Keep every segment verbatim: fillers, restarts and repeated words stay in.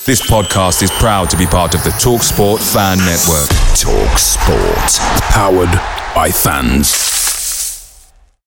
This podcast is proud to be part of the TalkSport Fan Network. TalkSport. Powered by fans.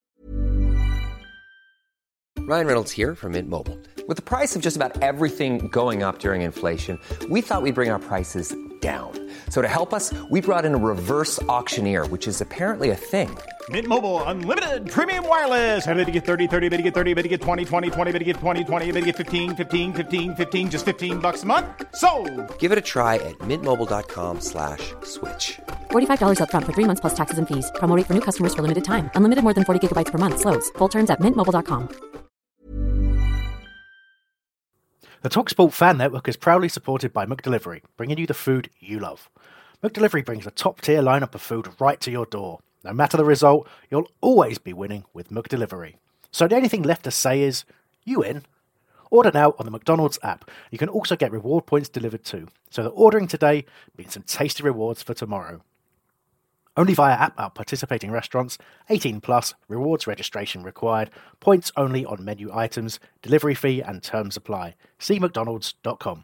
Ryan Reynolds here from Mint Mobile. With the price of just about everything going up during inflation, we thought we'd bring our prices down. So to help us, we brought in a reverse auctioneer, which is apparently a thing. Mint Mobile Unlimited Premium Wireless. How to get thirty, thirty, how to get thirty, how to get twenty, twenty, twenty, how to get twenty, twenty, how to get fifteen, fifteen, fifteen, fifteen, just fifteen bucks a month? Sold! Give it a try at mintmobile.com slash switch. forty-five dollars up front for three months plus taxes and fees. Promo rate for new customers for limited time. Unlimited more than forty gigabytes per month. Slows full terms at mint mobile dot com. The TalkSport Fan Network is proudly supported by McDelivery, bringing you the food you love. McDelivery brings a top-tier lineup of food right to your door. No matter the result, you'll always be winning with McDelivery. So the only thing left to say is, you in? Order now on the McDonald's app. You can also get reward points delivered too, so that ordering today means some tasty rewards for tomorrow. Only via app at participating restaurants, eighteen plus, rewards registration required, points only on menu items, delivery fee and terms apply. See mcdonalds dot com.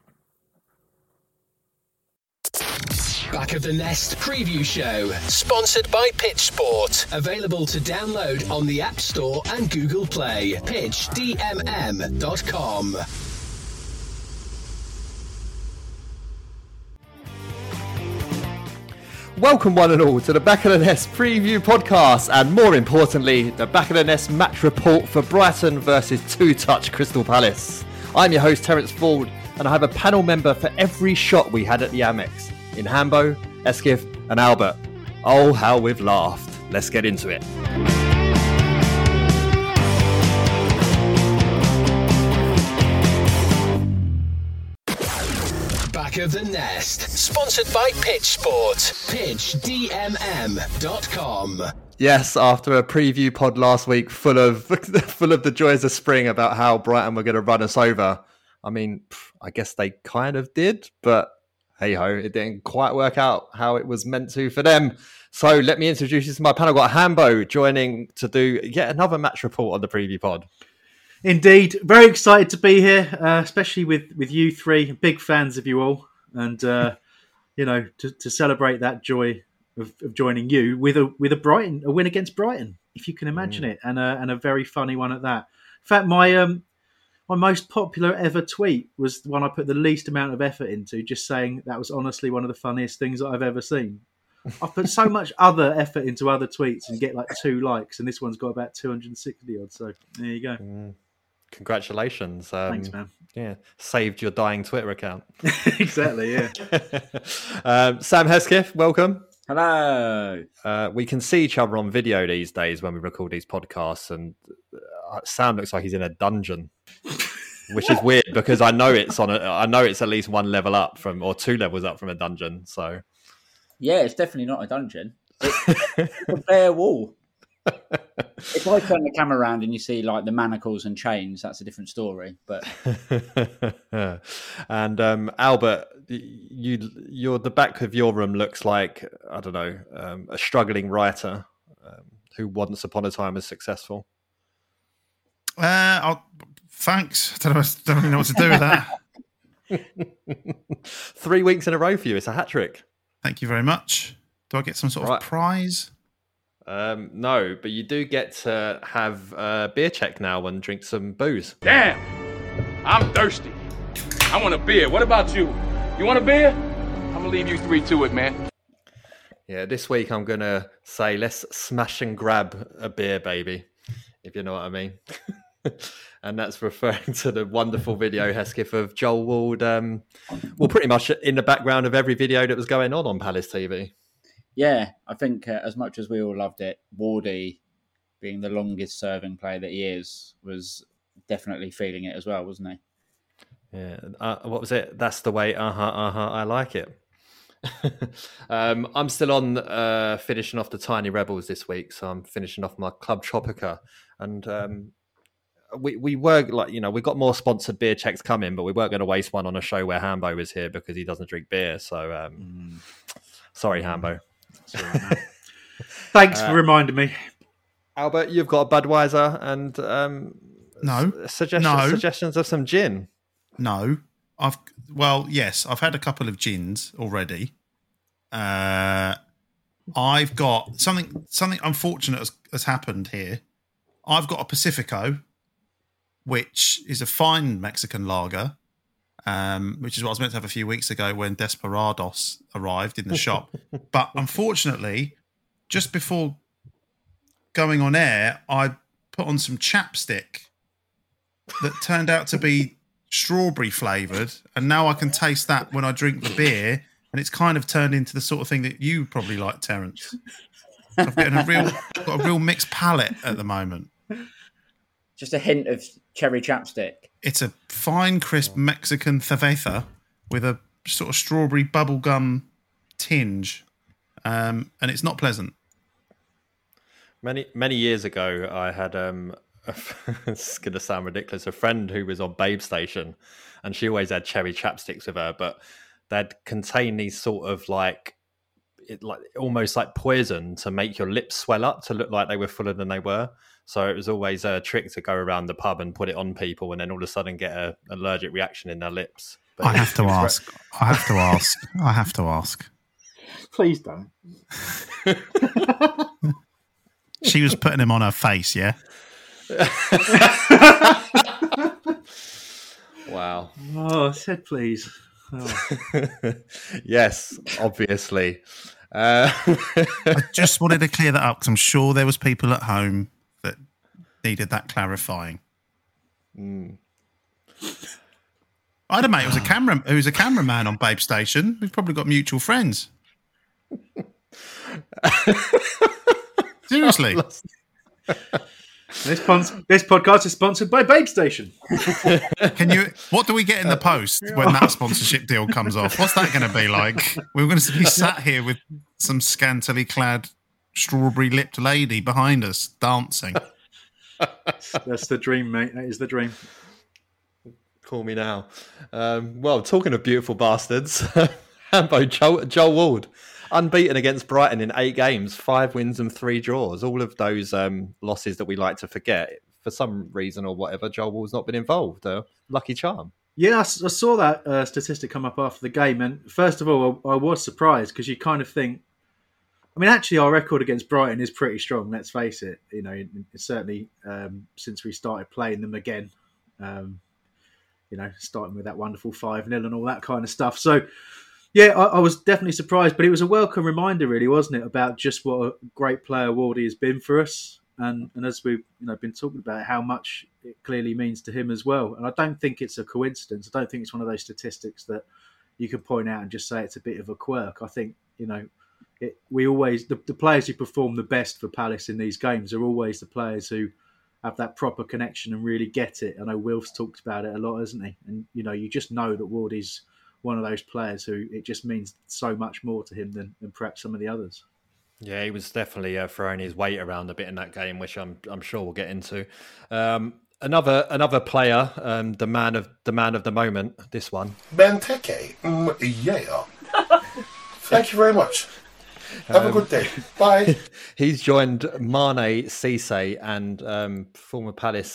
Back of the Nest preview show, sponsored by Pitch Sport. Available to download on the App Store and Google Play. pitch d m m dot com. Welcome one and all to the Back of the Nest preview podcast, and more importantly, the Back of the Nest match report for Brighton versus two-touch Crystal Palace. I'm your host Terence Ford, and I have a panel member for every shot we had at the Amex, in Hambo, Eskif and Albert. Oh, how we've laughed. Let's get into it. Back of the Nest, sponsored by Pitch Sport. pitch d m m dot com. Yes, after a preview pod last week full of full of the joys of spring about how Brighton were going to run us over. I mean, I guess they kind of did, but hey ho, it didn't quite work out how it was meant to for them. So let me introduce you to my panel. Got Hambo joining to do yet another match report on the preview pod. Indeed, very excited to be here, uh, especially with, with you three, big fans of you all, and uh, you know to, to celebrate that joy of, of joining you with a with a Brighton a win against Brighton, if you can imagine mm. it, and a and a very funny one at that. In fact, my um my most popular ever tweet was the one I put the least amount of effort into, just saying that was honestly one of the funniest things that I've ever seen. I've put so much other effort into other tweets and get like two likes, and this one's got about two hundred sixty odd. So there you go. Mm. Congratulations. Um, Thanks, man. Yeah, saved your dying Twitter account. Exactly, yeah. um, Sam Hesketh, welcome. Hello. Uh, we can see each other on video these days when we record these podcasts, and uh, Sam looks like he's in a dungeon, which is weird because I know it's on. A, I know it's at least one level up from, or two levels up from a dungeon. So, yeah, it's definitely not a dungeon. It's a bare wall. If I turn the camera around and you see like the manacles and chains, that's a different story. But and um, Albert, you, you're the back of your room looks like I don't know um, a struggling writer um, who once upon a time was successful. Uh, I'll, thanks. I don't know, don't really know what to do with that. Three weeks in a row for you. It's a hat trick. Thank you very much. Do I get some sort right. of prize? Um, no, but you do get to have a beer check now and drink some booze. Damn, I'm thirsty. I want a beer. What about you? You want a beer? I'm gonna leave you three to it, man. Yeah, this week I'm gonna say let's smash and grab a beer, baby, if you know what I mean. And that's referring to the wonderful video, Hesketh, of Joel Ward. Um, well, pretty much in the background of every video that was going on on Palace T V. Yeah, I think uh, as much as we all loved it, Wardy, being the longest serving player that he is, was definitely feeling it as well, wasn't he? Yeah. Uh, what was it? That's the way. Uh huh. Uh huh. I like it. um, I'm still on uh, finishing off the Tiny Rebels this week, so I'm finishing off my Club Tropica, and um, we we were like, you know, we got more sponsored beer checks coming, but we weren't going to waste one on a show where Hambo was here because he doesn't drink beer. So um, mm. sorry, Hambo. Thanks uh, for reminding me. Albert, you've got a Budweiser and um, no suggestions, no. suggestions of some gin. No, I've well, yes, I've had a couple of gins already. Uh, I've got something something unfortunate has, has happened here. I've got a Pacifico, which is a fine Mexican lager, um, which is what I was meant to have a few weeks ago when Desperados arrived in the shop. But unfortunately, just before going on air, I put on some chapstick that turned out to be strawberry flavoured, and now I can taste that when I drink the beer, and it's kind of turned into the sort of thing that you probably like, Terence. So I've got a real, got a real mixed palate at the moment. Just a hint of cherry chapstick. It's a fine, crisp Mexican cerveza with a sort of strawberry bubblegum tinge, um, and it's not pleasant. Many many years ago, I had um, it's going to sound ridiculous. A friend who was on Babe Station, and she always had cherry chapsticks with her, but they'd contain these sort of like, it like almost like poison to make your lips swell up to look like they were fuller than they were. So it was always a trick to go around the pub and put it on people, and then all of a sudden get an allergic reaction in their lips. But I have to ask. I have to ask. I have to ask. Please don't. She was putting him on her face, yeah? Wow. Oh, I said please. Oh. Yes, obviously. Uh... I just wanted to clear that up because I'm sure there was people at home that needed that clarifying. Mm. I had a mate who was a camera who was a cameraman on Babe Station. We've probably got mutual friends. Seriously. This, pon- this podcast is sponsored by Babe Station. Can you? What do we get in the post when that sponsorship deal comes off? What's that going to be like? We're going to be sat here with some scantily clad, strawberry-lipped lady behind us dancing. That's the dream, mate. That is the dream. Call me now. Um, well, talking of beautiful bastards, Hambo, Joel, Joel Ward, unbeaten against Brighton in eight games, five wins and three draws. All of those um, losses that we like to forget. For some reason or whatever, Joel Ward's not been involved. Uh, lucky charm. Yeah, I, I saw that uh, statistic come up after the game. And first of all, I, I was surprised because you kind of think, I mean, actually, our record against Brighton is pretty strong, let's face it. You know, certainly um, since we started playing them again. Um, you know, starting with that wonderful five nil and all that kind of stuff. So, yeah, I, I was definitely surprised, but it was a welcome reminder, really, wasn't it, about just what a great player Wardy has been for us, and and as we've you know been talking about, how much it clearly means to him as well. And I don't think it's a coincidence. I don't think it's one of those statistics that you can point out and just say it's a bit of a quirk. I think you know, it, we always the, the players who perform the best for Palace in these games are always the players who have that proper connection and really get it. I know Wilf's talked about it a lot, hasn't he? And you know, you just know that Wardy's one of those players who it just means so much more to him than, than perhaps some of the others. Yeah, he was definitely uh, throwing his weight around a bit in that game, which I'm I'm sure we'll get into. Um, another another player, um, the man of the man of the moment. This one, Benteke. Mm, yeah. Thank you very much. Have um, a good day. Bye. He's joined Mane, Cisse, and um, former Palace.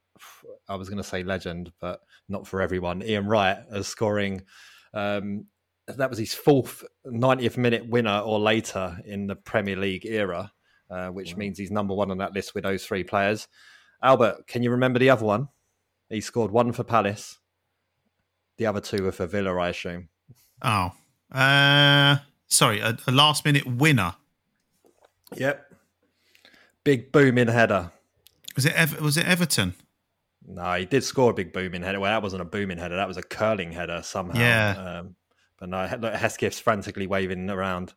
I was going to say legend, but not for everyone. Ian Wright as scoring. Um, that was his fourth ninetieth minute winner or later in the Premier League era, uh, which wow. means he's number one on that list with those three players. Albert, can you remember the other one? He scored one for Palace. The other two were for Villa, I assume. Oh, uh, sorry, a, a last minute winner. Yep. Big booming header. Was it Ever- was it Everton? No, he did score a big booming header. Well, that wasn't a booming header. That was a curling header somehow. Yeah. Um, but no, look, Hesketh's frantically waving around.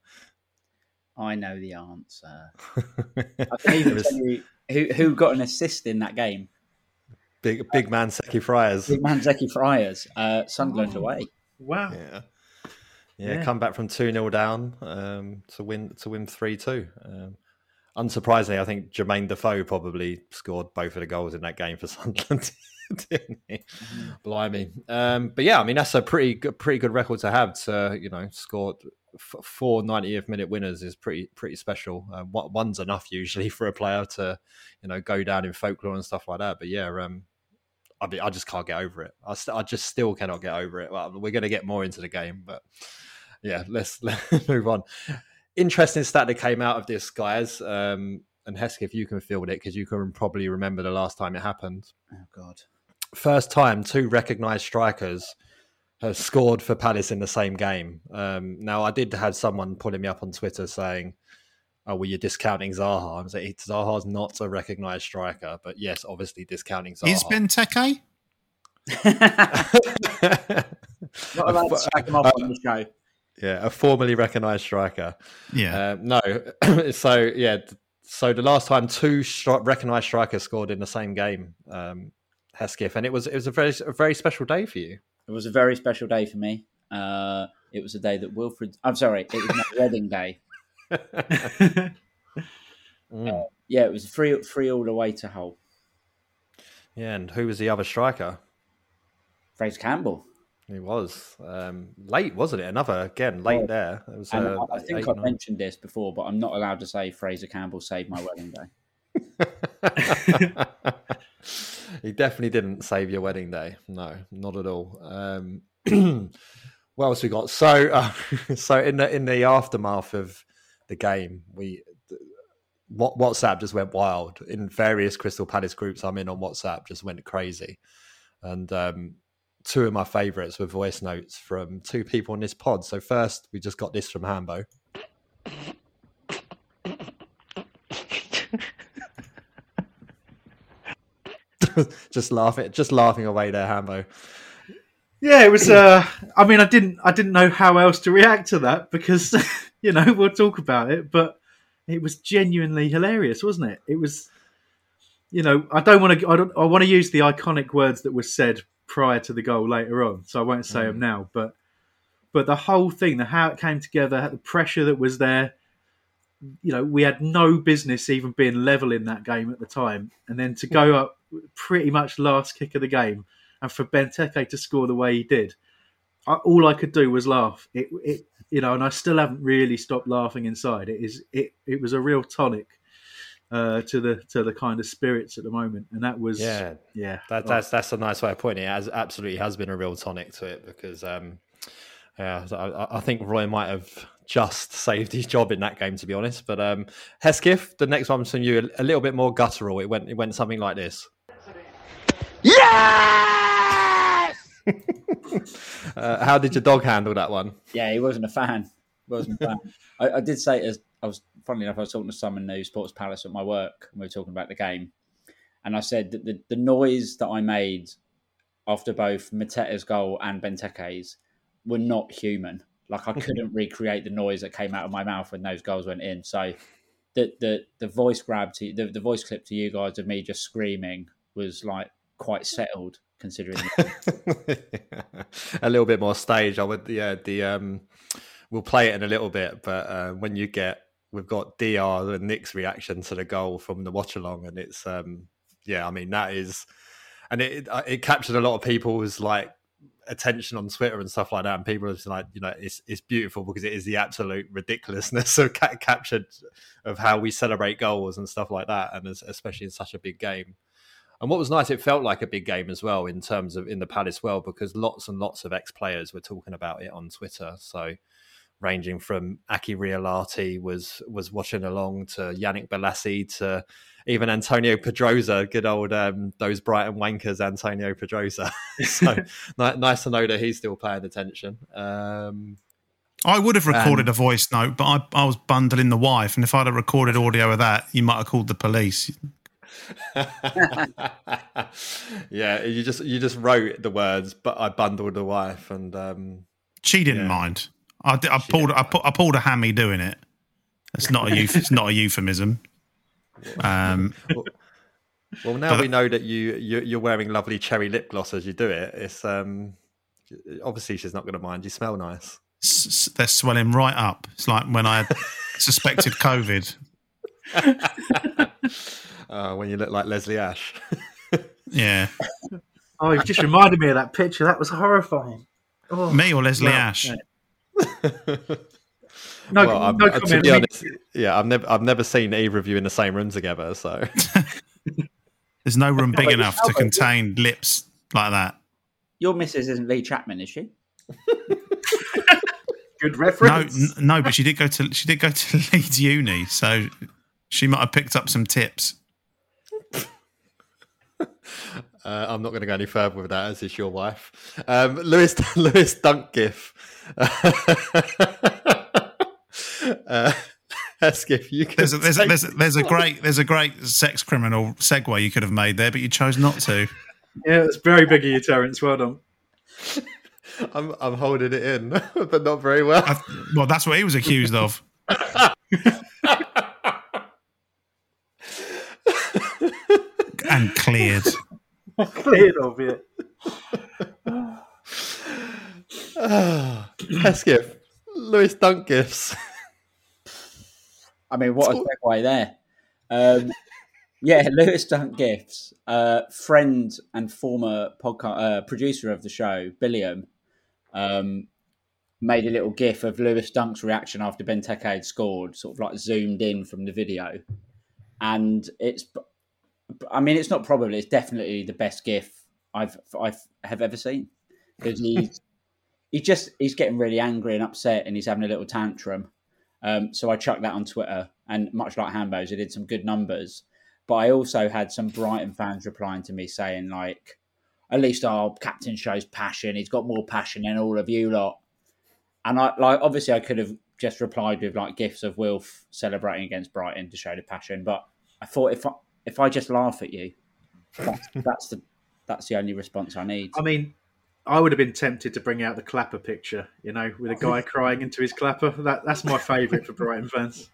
I know the answer. I can even tell you who, who got an assist in that game. Big big man Zeki Friars. Big man Zeki Friars. Uh, Sunderland oh. away. Wow. Yeah. yeah. Yeah, come back from two nil down um, to win to win three two. Um, Unsurprisingly, I think Jermaine Defoe probably scored both of the goals in that game for Sunderland, didn't he? Mm-hmm. Blimey. Um, but yeah, I mean, that's a pretty good, pretty good record to have to, you know, score f- four ninetieth minute winners is pretty pretty special. Uh, one's enough usually for a player to, you know, go down in folklore and stuff like that. But yeah, um, I mean, I just can't get over it. I, st- I just still cannot get over it. Well, we're going to get more into the game, but yeah, let's, let's move on. Interesting stat that came out of this, guys. Um, and Hesketh, if you can field it, because you can probably remember the last time it happened. Oh, God. First time two recognised strikers have scored for Palace in the same game. Um, now, I did have someone pulling me up on Twitter saying, oh, well, you're discounting Zaha. I was like, Zaha's not a recognised striker, but yes, obviously discounting Zaha. Is Benteke? Not allowed to sack him off on the show. Yeah, a formally recognised striker. Yeah. Uh, no, so, yeah, so the last time two stri- recognised strikers scored in the same game, um, Hesketh, and it was it was a very a very special day for you. It was a very special day for me. Uh, it was a day that Wilfred... I'm sorry, it was my wedding day. mm. uh, yeah, it was three, three all the way to Hull. Yeah, and who was the other striker? Fraser Campbell. He was. Um, late, wasn't it? Another, again, late oh, there. It was, and uh, I, I think I've mentioned this before, but I'm not allowed to say Fraser Campbell saved my wedding day. He definitely didn't save your wedding day. No, not at all. Um, what else we got? So, uh, so in the in the aftermath of the game, we WhatsApp just went wild. In various Crystal Palace groups I'm in on WhatsApp, just went crazy. And um, two of my favourites were voice notes from two people in this pod. So first, we just got this from Hambo. just laughing, just laughing away there, Hambo. Yeah, it was. Uh, I mean, I didn't, I didn't know how else to react to that because, you know, we'll talk about it. But it was genuinely hilarious, wasn't it? It was, you know, I don't want to. I don't. I want to use the iconic words that were said prior to the goal later on, so I won't say mm. them now. But, but the whole thing, the how it came together, the pressure that was there. You know, we had no business even being level in that game at the time, and then to go up pretty much last kick of the game, and for Benteke to score the way he did, I, all I could do was laugh. It, it, you know, and I still haven't really stopped laughing inside. It is, it, it was a real tonic uh, to the to the kind of spirits at the moment, and that was, yeah, yeah. That, that's that's a nice way of putting it. It has, absolutely has been a real tonic to it because, um, yeah, I, I think Roy might have just saved his job in that game, to be honest. But um, Hesketh, the next one's from you, a, a little bit more guttural. It went, it went something like this. Yes! uh, how did your dog handle that one? Yeah, he wasn't a fan. He wasn't a fan. I, I did say, as I was, funnily enough, I was talking to someone who supports Palace at my work, and we were talking about the game. And I said that the, the noise that I made after both Mateta's goal and Benteke's were not human. Like, I couldn't recreate the noise that came out of my mouth when those goals went in. So the the, the voice grab to the, the voice clip to you guys of me just screaming was like quite settled, considering a little bit more stage. I would, yeah. The um, we'll play it in a little bit, but uh, when you get, we've got D R and Nick's reaction to the goal from the watch along, and it's um, yeah. I mean, that is, and it it, it captured a lot of people's like attention on Twitter and stuff like that, and people are just like, you know, it's it's beautiful because it is the absolute ridiculousness of ca- captured of how we celebrate goals and stuff like that, and especially in such a big game. And what was nice, it felt like a big game as well in terms of in the Palace world, because lots and lots of ex-players were talking about it on Twitter. So ranging from Aki Rialati was was watching along to Yannick Bolasie to even Antonio Pedrosa, good old um, those Brighton wankers, Antonio Pedrosa. So nice to know that he's still paying attention. Um, I would have recorded and, a voice note, but I, I was bundling the wife, and if I'd have recorded audio of that, you might have called the police. Yeah, you just you just wrote the words, but I bundled the wife, and um, she didn't yeah. mind. I, I pulled I, pu- I pulled a hammy doing it. It's not a euph- it's not a euphemism. Um, well, well, now but, we know that you, you you're wearing lovely cherry lip gloss as you do it. It's um, obviously she's not going to mind. You smell nice. S- they're swelling right up. It's like when I suspected COVID. Uh, when you look like Leslie Ash. Yeah. Oh, you've just reminded me of that picture. That was horrifying. Oh, me or Leslie well, Ash? Yeah. No, well, no comment. To be honest, yeah, I've never, I've never seen either of you in the same room together. So there's no room big enough to contain lips like that. Your missus isn't Lee Chapman, is she? Good No, reference. n- no, but she did go to she did go to Leeds Uni, so she might have picked up some tips. Uh, I'm not going to go any further with that, as is your wife. Um, Lewis Lewis Dunkgif. uh, Hesketh, you can There's a, there's, a, take- there's, a, there's a great there's a great sex criminal segue you could have made there, but you chose not to. Yeah, it's very big of you, Terence. Well done. I'm I'm holding it in, but not very well. I, well, that's what he was accused of. And cleared. Cleared of it. Hesketh, Lewis Dunkgifs. I mean, what a segue there. Um, yeah, Lewis Dunk Gifts, uh, friend and former podcast uh, producer of the show, Billiam, um, made a little gif of Lewis Dunk's reaction after Benteke had scored, sort of like zoomed in from the video. And it's, I mean, it's not probably, it's definitely the best gif I've I've have ever seen, because he's he just he's getting really angry and upset, and he's having a little tantrum. Um, so I chucked that on Twitter, and much like Hambos, I did some good numbers. But I also had some Brighton fans replying to me saying, like, at least our captain shows passion. He's got more passion than all of you lot. And I like obviously I could have just replied with like gifs of Wilf celebrating against Brighton to show the passion. But I thought if I, if I just laugh at you, that's, that's the that's the only response I need. I mean, I would have been tempted to bring out the clapper picture, you know, with a guy crying into his clapper. That that's my favourite for Brighton fans.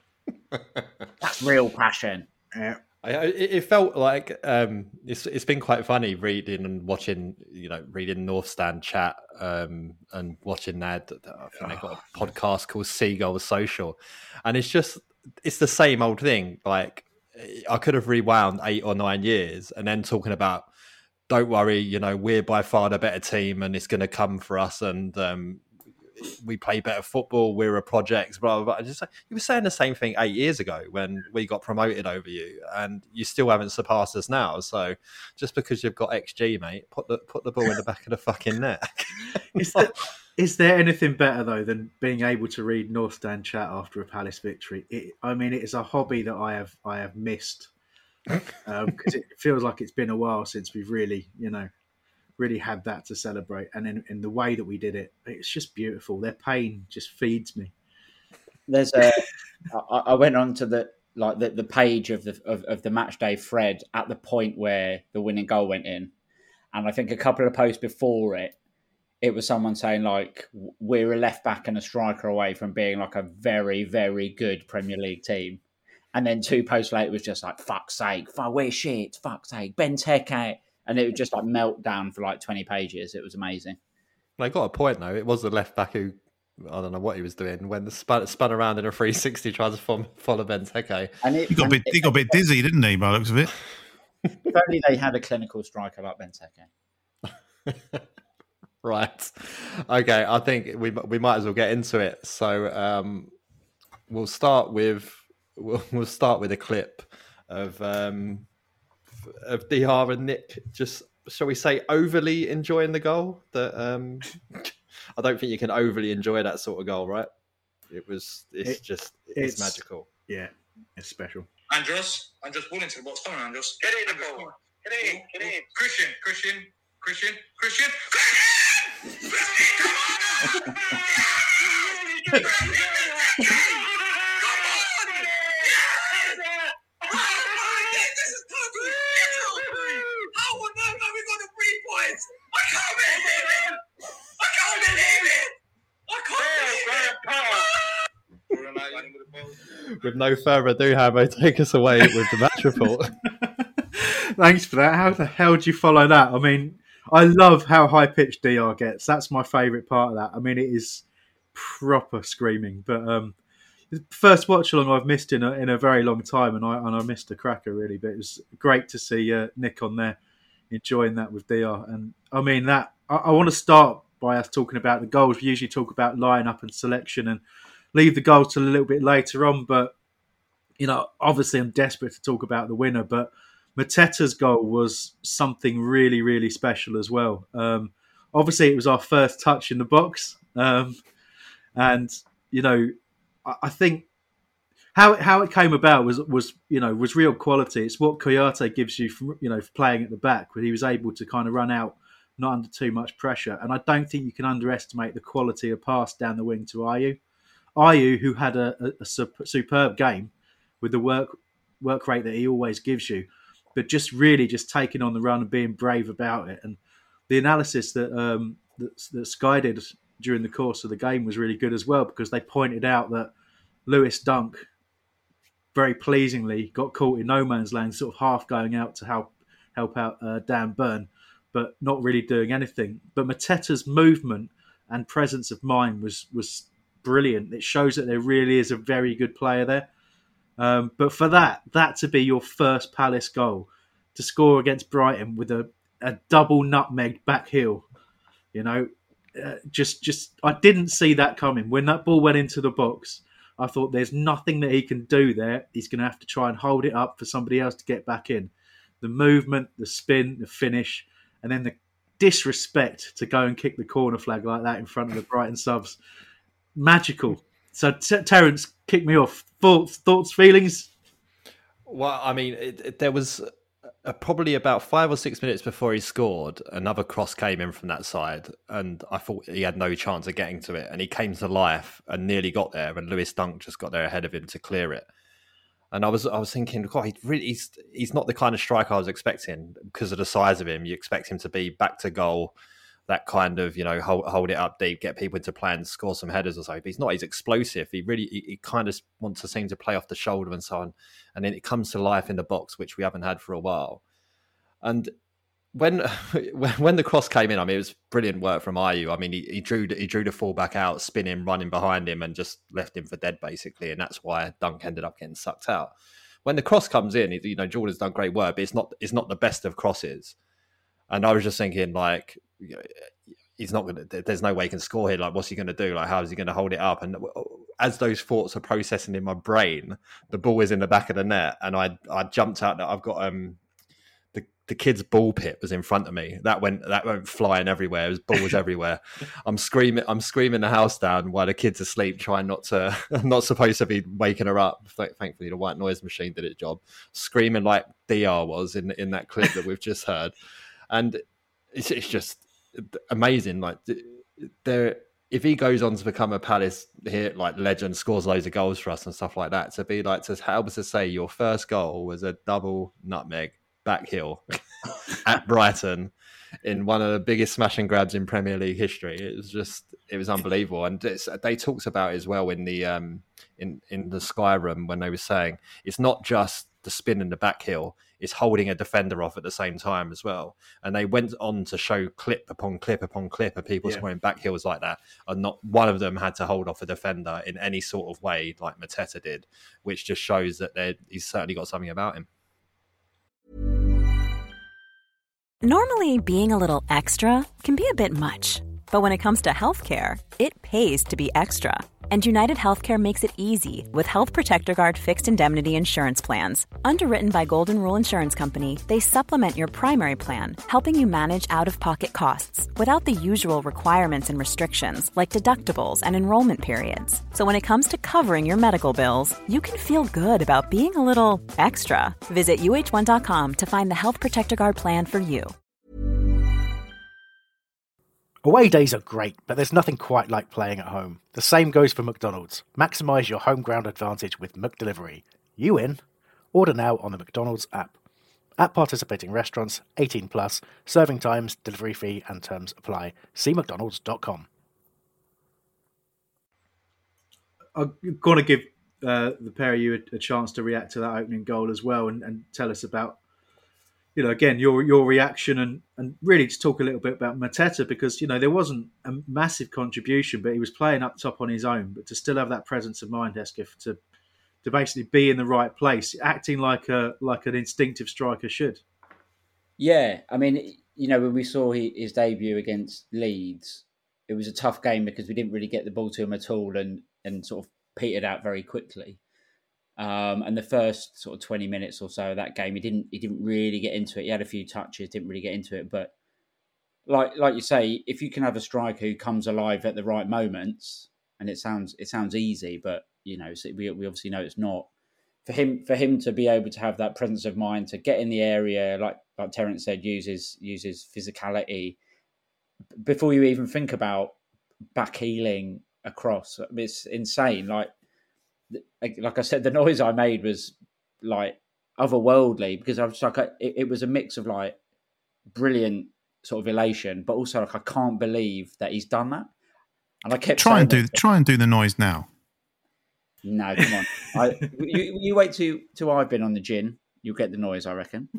That's real passion. Yeah. I, it it felt like um, it's it's been quite funny reading and watching, you know, reading North Stand chat um, and watching that. I think they've got a podcast called Seagull Social, and it's just it's the same old thing. Like I could have rewound eight or nine years and then talking about, don't worry, you know, we're by far the better team and it's going to come for us, and um, we play better football. We're a project, blah, blah, blah. I just, you were saying the same thing eight years ago when we got promoted over you, and you still haven't surpassed us now. So just because you've got X G, mate, put the put the ball in the back of the fucking net. Is there, is there anything better, though, than being able to read North Stand chat after a Palace victory? It, I mean, it is a hobby that I have I have missed, because um, it feels like it's been a while since we've really, you know, really had that to celebrate. And in, in the way that we did it, it's just beautiful. Their pain just feeds me. There's a. I, I went on to the like the, the page of the of, of the match day thread at the point where the winning goal went in, and I think a couple of posts before it, it was someone saying like, we're a left back and a striker away from being like a very very good Premier League team. And then two posts later, it was just like, fuck's sake, fuck, we're shit, fuck's sake, Benteke. And it would just like melt down for like twenty pages. It was amazing. They got a point though. It was the left back who, I don't know what he was doing, when the spun, spun around in a three sixty trying to follow, follow Benteke. And it, He got a bit, he got a bit dizzy, didn't he, by the looks of it? If only they had a clinical striker like Benteke. Right. Okay, I think we we might as well get into it. So um, we'll start with we'll, we'll start with a clip of um, of D R and Nick just, shall we say, overly enjoying the goal. That um, I don't think you can overly enjoy that sort of goal, right? It was it's It- just it's, it's- magical. Yeah, it's special. Andros, Andros, ball into the box. Come on, Andros. Get in the ball. Get in, get in. Christian, Christian, Christian, Christian. Come on! This is totally different. How on earth have we got the three points? I can't believe it. I can't believe it. I can't believe it. With no further ado, Hambo, take us away with the match report. Thanks for that. How the hell do you follow that? I mean, I love how high pitched D R gets. That's my favourite part of that. I mean, it is proper screaming. But um, the first watch along I've missed in a in a very long time, and I and I missed a cracker really. But it was great to see uh, Nick on there enjoying that with D R. And I mean that I, I want to start by us talking about the goals. We usually talk about lineup and selection and leave the goals till a little bit later on. But you know, obviously, I'm desperate to talk about the winner, but Mateta's goal was something really, really special as well. Um, obviously, it was our first touch in the box. Um, and, you know, I, I think how it, how it came about was, was, you know, was real quality. It's what Kouyaté gives you from, you know, playing at the back, where he was able to kind of run out, not under too much pressure. And I don't think you can underestimate the quality of pass down the wing to Ayew. Ayew, who had a, a, a superb game with the work work rate that he always gives you, but just really just taking on the run and being brave about it. And the analysis that, um, that that Sky did during the course of the game was really good as well, because they pointed out that Lewis Dunk very pleasingly got caught in no man's land, sort of half going out to help help out uh, Dan Burn, but not really doing anything. But Mateta's movement and presence of mind was was brilliant. It shows that there really is a very good player there. Um, but for that, that to be your first Palace goal, to score against Brighton with a, a double nutmeg back heel, you know, uh, just just I didn't see that coming. When that ball went into the box, I thought there's nothing that he can do there. He's going to have to try and hold it up for somebody else to get back in. The movement, the spin, the finish, and then the disrespect to go and kick the corner flag like that in front of the Brighton subs. Magical. So, T- Terence, kick me off. Thoughts, thoughts, feelings? Well, I mean, it, it, there was uh, probably about five or six minutes before he scored, another cross came in from that side, and I thought he had no chance of getting to it. And he came to life and nearly got there, and Lewis Dunk just got there ahead of him to clear it. And I was, I was thinking, God, he really, he's, he's not the kind of striker I was expecting because of the size of him. You expect him to be back to goal, that kind of, you know, hold, hold it up deep, get people into play and score some headers or so. But he's not, he's explosive. He really, he, he kind of wants to seem to play off the shoulder and so on. And then it comes to life in the box, which we haven't had for a while. And when when the cross came in, I mean, it was brilliant work from Ayew. I mean, he, he drew he drew the fullback out, spinning, running behind him, and just left him for dead, basically. And that's why Dunk ended up getting sucked out. When the cross comes in, you know, Jordan's done great work, but it's not it's not the best of crosses. And I was just thinking, like, you know, he's not going to, there's no way he can score here. Like, what's he going to do? Like, how is he going to hold it up? And as those thoughts are processing in my brain, the ball is in the back of the net. And I I jumped out that I've got, um the, the kid's ball pit was in front of me. That went, that went flying everywhere. It was balls everywhere. I'm screaming, I'm screaming the house down while the kid's asleep, trying not to, I'm not supposed to be waking her up. Thankfully, the white noise machine did its job. Screaming like D R was in, in that clip that we've just heard. And it's, it's just amazing. Like, there, if he goes on to become a Palace here, like legend, scores loads of goals for us and stuff like that, to be like, to help us to say your first goal was a double nutmeg back heel at Brighton in one of the biggest smash and grabs in Premier League history. It was just, it was unbelievable. And it's, they talked about it as well in the um in in the Sky room when they were saying it's not just the spin and the back heel, is holding a defender off at the same time as well. And they went on to show clip upon clip upon clip of people yeah. scoring back heels like that. And not one of them had to hold off a defender in any sort of way like Mateta did, which just shows that he's certainly got something about him. Normally, being a little extra can be a bit much. But when it comes to healthcare, it pays to be extra. And United Healthcare makes it easy with Health Protector Guard fixed indemnity insurance plans. Underwritten by Golden Rule Insurance Company, they supplement your primary plan, helping you manage out-of-pocket costs without the usual requirements and restrictions like deductibles and enrollment periods. So when it comes to covering your medical bills, you can feel good about being a little extra. Visit U H one dot com to find the Health Protector Guard plan for you. Away days are great, but there's nothing quite like playing at home. The same goes for McDonald's. Maximise your home ground advantage with McDelivery. You in? Order now on the McDonald's app. At participating restaurants, eighteen plus, serving times, delivery fee and terms apply. See mcdonalds dot com. I'm going to give uh, the pair of you a, a chance to react to that opening goal as well, and, and tell us about, you know, again, your your reaction, and, and really just talk a little bit about Mateta, because, you know, there wasn't a massive contribution, but he was playing up top on his own. But to still have that presence of mind, Hesketh, to to basically be in the right place, acting like a like an instinctive striker should. Yeah, I mean, you know, when we saw his debut against Leeds, it was a tough game because we didn't really get the ball to him at all, and and sort of petered out very quickly. Um, and the first sort of twenty minutes or so of that game, he didn't he didn't really get into it. He had a few touches, didn't really get into it. But like like you say, if you can have a striker who comes alive at the right moments, and it sounds it sounds easy, but you know we we obviously know it's not. For him for him to be able to have that presence of mind to get in the area, like like Terence said, uses uses physicality before you even think about back heeling across. It's insane. Like. Like I said, the noise I made was like otherworldly because I was like, it, it was a mix of like brilliant sort of elation, but also like I can't believe that he's done that. And I kept try and do that. try and do the noise now. No, come on. I, you, you wait till till I've been on the gin, you'll get the noise, I reckon.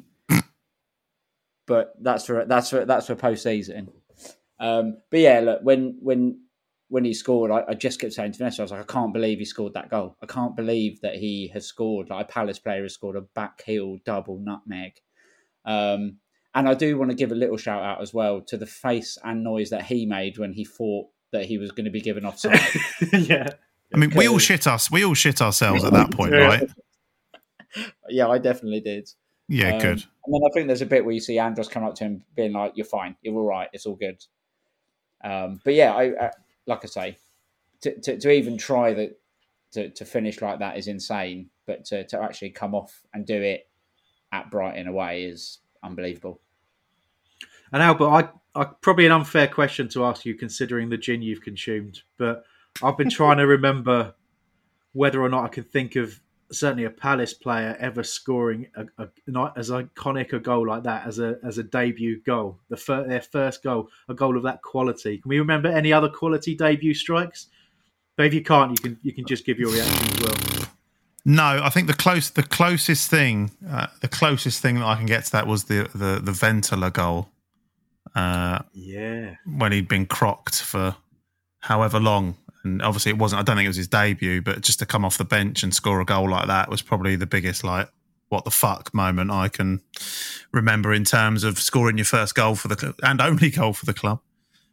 But that's for that's for that's for post season. Um, but yeah, look when when. When he scored, I, I just kept saying to Vanessa, I was like, I can't believe he scored that goal. I can't believe that he has scored, like a Palace player has scored a back heel double nutmeg. Um, and I do want to give a little shout out as well to the face and noise that he made when he thought that he was going to be given offside. Yeah. I mean, we all shit us. We all shit ourselves at that point, yeah. right? Yeah, I definitely did. Yeah, um, good. And then I think there's a bit where you see Andros come up to him being like, you're fine. You're all right. It's all good. Um, but yeah, I... I like I say, to, to, to even try that to, to finish like that is insane. But to, to actually come off and do it at Brighton away is unbelievable. And Albert, I, I probably an unfair question to ask you considering the gin you've consumed, but I've been trying to remember whether or not I can think of certainly a Palace player ever scoring a, a, not as iconic a goal like that as a as a debut goal. The fir- their first goal, a goal of that quality. Can we remember any other quality debut strikes? But if you can't, you can you can just give your reaction as well. No, I think the close the closest thing uh, the closest thing that I can get to that was the the, the Ventola goal. Uh, yeah, when he'd been crocked for however long. And obviously it wasn't, I don't think it was his debut, but just to come off the bench and score a goal like that was probably the biggest, like, what the fuck moment I can remember in terms of scoring your first goal for the club and only goal for the club.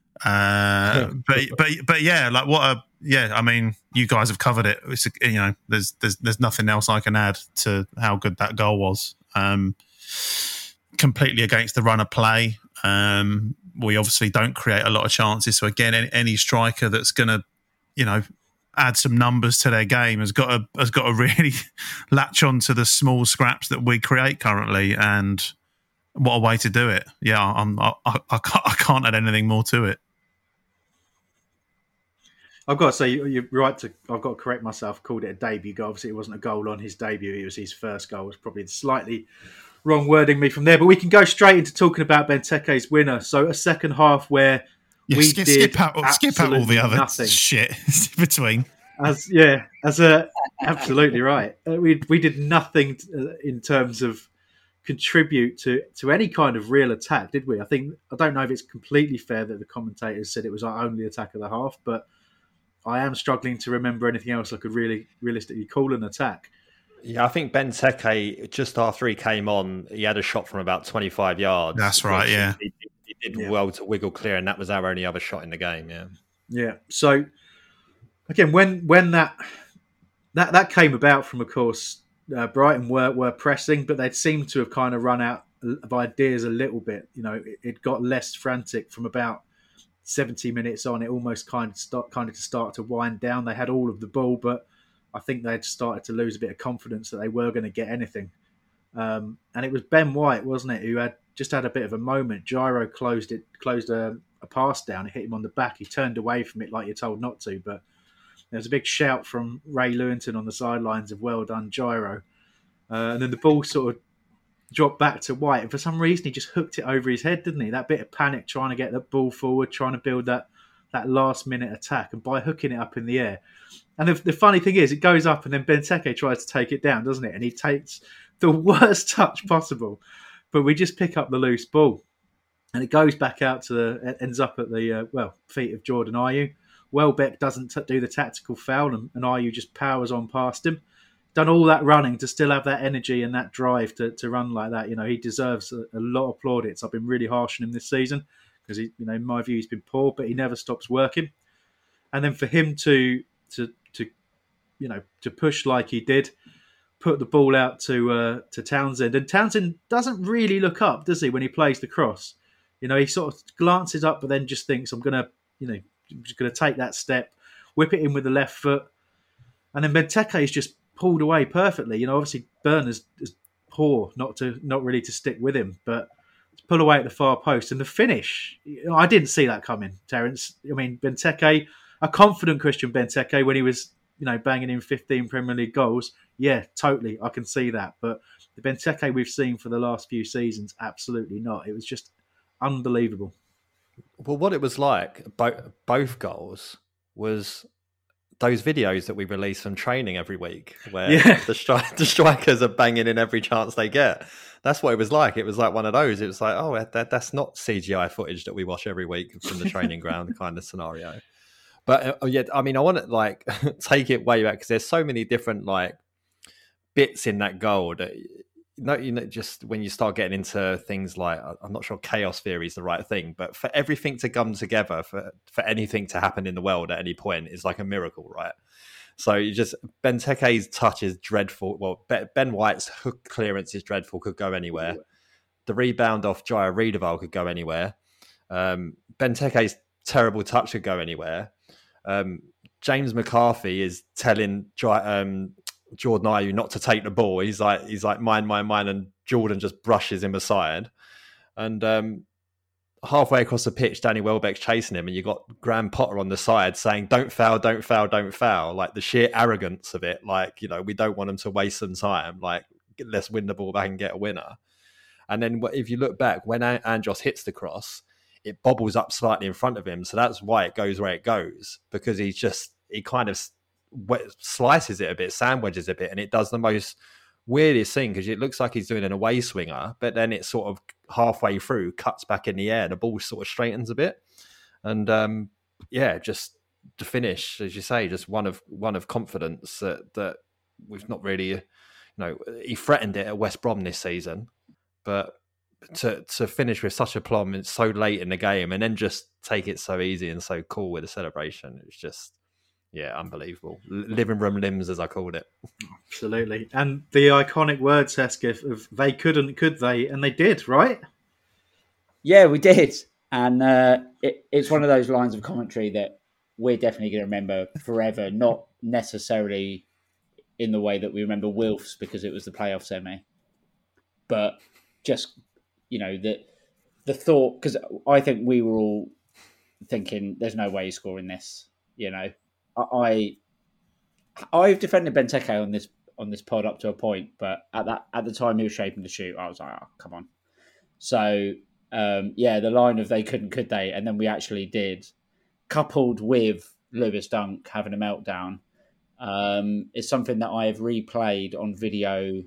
Uh, but, but, but yeah, like what a, yeah, I mean, you guys have covered it. It's, you know, there's, there's, there's nothing else I can add to how good that goal was. Um, completely against the run of play. Um, we obviously don't create a lot of chances. So again, any, any striker that's going to, you know, add some numbers to their game has got to has got to really latch on to the small scraps that we create currently, and what a way to do it. Yeah, I'm, I, I, I, can't, I can't add anything more to it. I've got to say, you're right to. I've got to correct myself. Called it a debut goal. Obviously, it wasn't a goal on his debut. It was his first goal. It was probably slightly wrong wording me from there. But we can go straight into talking about Benteke's winner. So a second half where. Yeah, we skip, did skip out, skip out all the other nothing. shit between. As yeah, as a absolutely right. Uh, we we did nothing t- uh, in terms of contribute to to any kind of real attack, did we? I think I don't know if it's completely fair that the commentators said it was our only attack of the half, but I am struggling to remember anything else I could really realistically call an attack. Yeah, I think Benteke, just after he came on, he had a shot from about twenty-five yards. That's right, yeah. He, he did yeah. well to wiggle clear, and that was our only other shot in the game, yeah. Yeah, so again, when when that that, that came about from, of course, uh, Brighton were, were pressing, but they'd seemed to have kind of run out of ideas a little bit. You know, it, it got less frantic from about seventy minutes on. It almost kind of start, kind of to start to wind down. They had all of the ball, but I think they'd started to lose a bit of confidence that they were going to get anything. Um, and it was Ben White, wasn't it, who had just had a bit of a moment. Gyro closed it, closed a, a pass down and hit him on the back. He turned away from it like you're told not to, but there was a big shout from Ray Lewington on the sidelines of well done, Gyro. Uh, and then the ball sort of dropped back to White. And for some reason, he just hooked it over his head, didn't he? That bit of panic trying to get the ball forward, trying to build that that last minute attack. And by hooking it up in the air. And the, the funny thing is, it goes up and then Benteke tries to take it down, doesn't it? And he takes the worst touch possible. But we just pick up the loose ball. And it goes back out to the, it ends up at the, uh, well, feet of Jordan Ayew. Welbeck doesn't t- do the tactical foul and, and Ayew just powers on past him. Done all that running to still have that energy and that drive to, to run like that. You know, he deserves a, a lot of plaudits. I've been really harsh on him this season because, he, you know, in my view, he's been poor, but he never stops working. And then for him to, to, to, you know, to push like he did, put the ball out to uh, to Townsend, and Townsend doesn't really look up, does he, when he plays the cross? You know, he sort of glances up, but then just thinks, "I'm gonna, you know, I'm just gonna take that step, whip it in with the left foot," and then Benteke is just pulled away perfectly. You know, obviously Byrne is, is poor, not to not really to stick with him, but to pull away at the far post and the finish. You know, I didn't see that coming, Terence. I mean, Benteke, a confident Christian Benteke when he was, you know, banging in fifteen Premier League goals. Yeah, totally, I can see that. But the Benteke we've seen for the last few seasons, absolutely not. It was just unbelievable. Well, what it was like, both, both goals, was those videos that we release from training every week where yeah. the, stri- the strikers are banging in every chance they get. That's what it was like. It was like one of those. It was like, oh, that, that's not C G I footage that we watch every week from the training ground kind of scenario. But uh, yeah, I mean, I want to like take it way back because there's so many different like bits in that goal that, no, you know, just when you start getting into things like, I'm not sure chaos theory is the right thing, but for everything to come together, for, for anything to happen in the world at any point is like a miracle, right? So you just, Benteke's touch is dreadful. Well, Ben White's hook clearance is dreadful, could go anywhere. The rebound off Jaya Riedewald could go anywhere. Um, Benteke's terrible touch could go anywhere. Um, James McCarthy is telling um, Jordan Ayew not to take the ball. He's like, he's like, mine, mine, mine, and Jordan just brushes him aside. And um, halfway across the pitch, Danny Welbeck's chasing him, and you got Graham Potter on the side saying, "Don't foul, don't foul, don't foul." Like the sheer arrogance of it. Like, you know, we don't want them to waste some time. Like, let's win the ball back and get a winner. And then if you look back, when Andros hits the cross, it bobbles up slightly in front of him. So that's why it goes where it goes, because he's just, he kind of slices it a bit, sandwiches a bit, and it does the most weirdest thing because it looks like he's doing an away swinger, but then it sort of halfway through cuts back in the air, the ball sort of straightens a bit, and um, yeah, just to finish, as you say, just one of one of confidence that that we've not really, you know, he threatened it at West Brom this season, but to to finish with such a plum, it's so late in the game, and then just take it so easy and so cool with a celebration. It's just, yeah, unbelievable. L- living room limbs, as I called it. Absolutely. And the iconic words, Hesketh, of they couldn't, could they? And they did, right? Yeah, we did. And uh, it, it's one of those lines of commentary that we're definitely going to remember forever, not necessarily in the way that we remember Wilf's because it was the playoff semi. But just, you know, the, the thought, because I think we were all thinking, there's no way he's scoring this, you know. I I've defended Benteke on this on this pod up to a point, but at that at the time he was shaping to shoot, I was like, oh, come on. So um, yeah, the line of they couldn't, could they, and then we actually did, coupled with Lewis Dunk having a meltdown, um, is something that I have replayed on video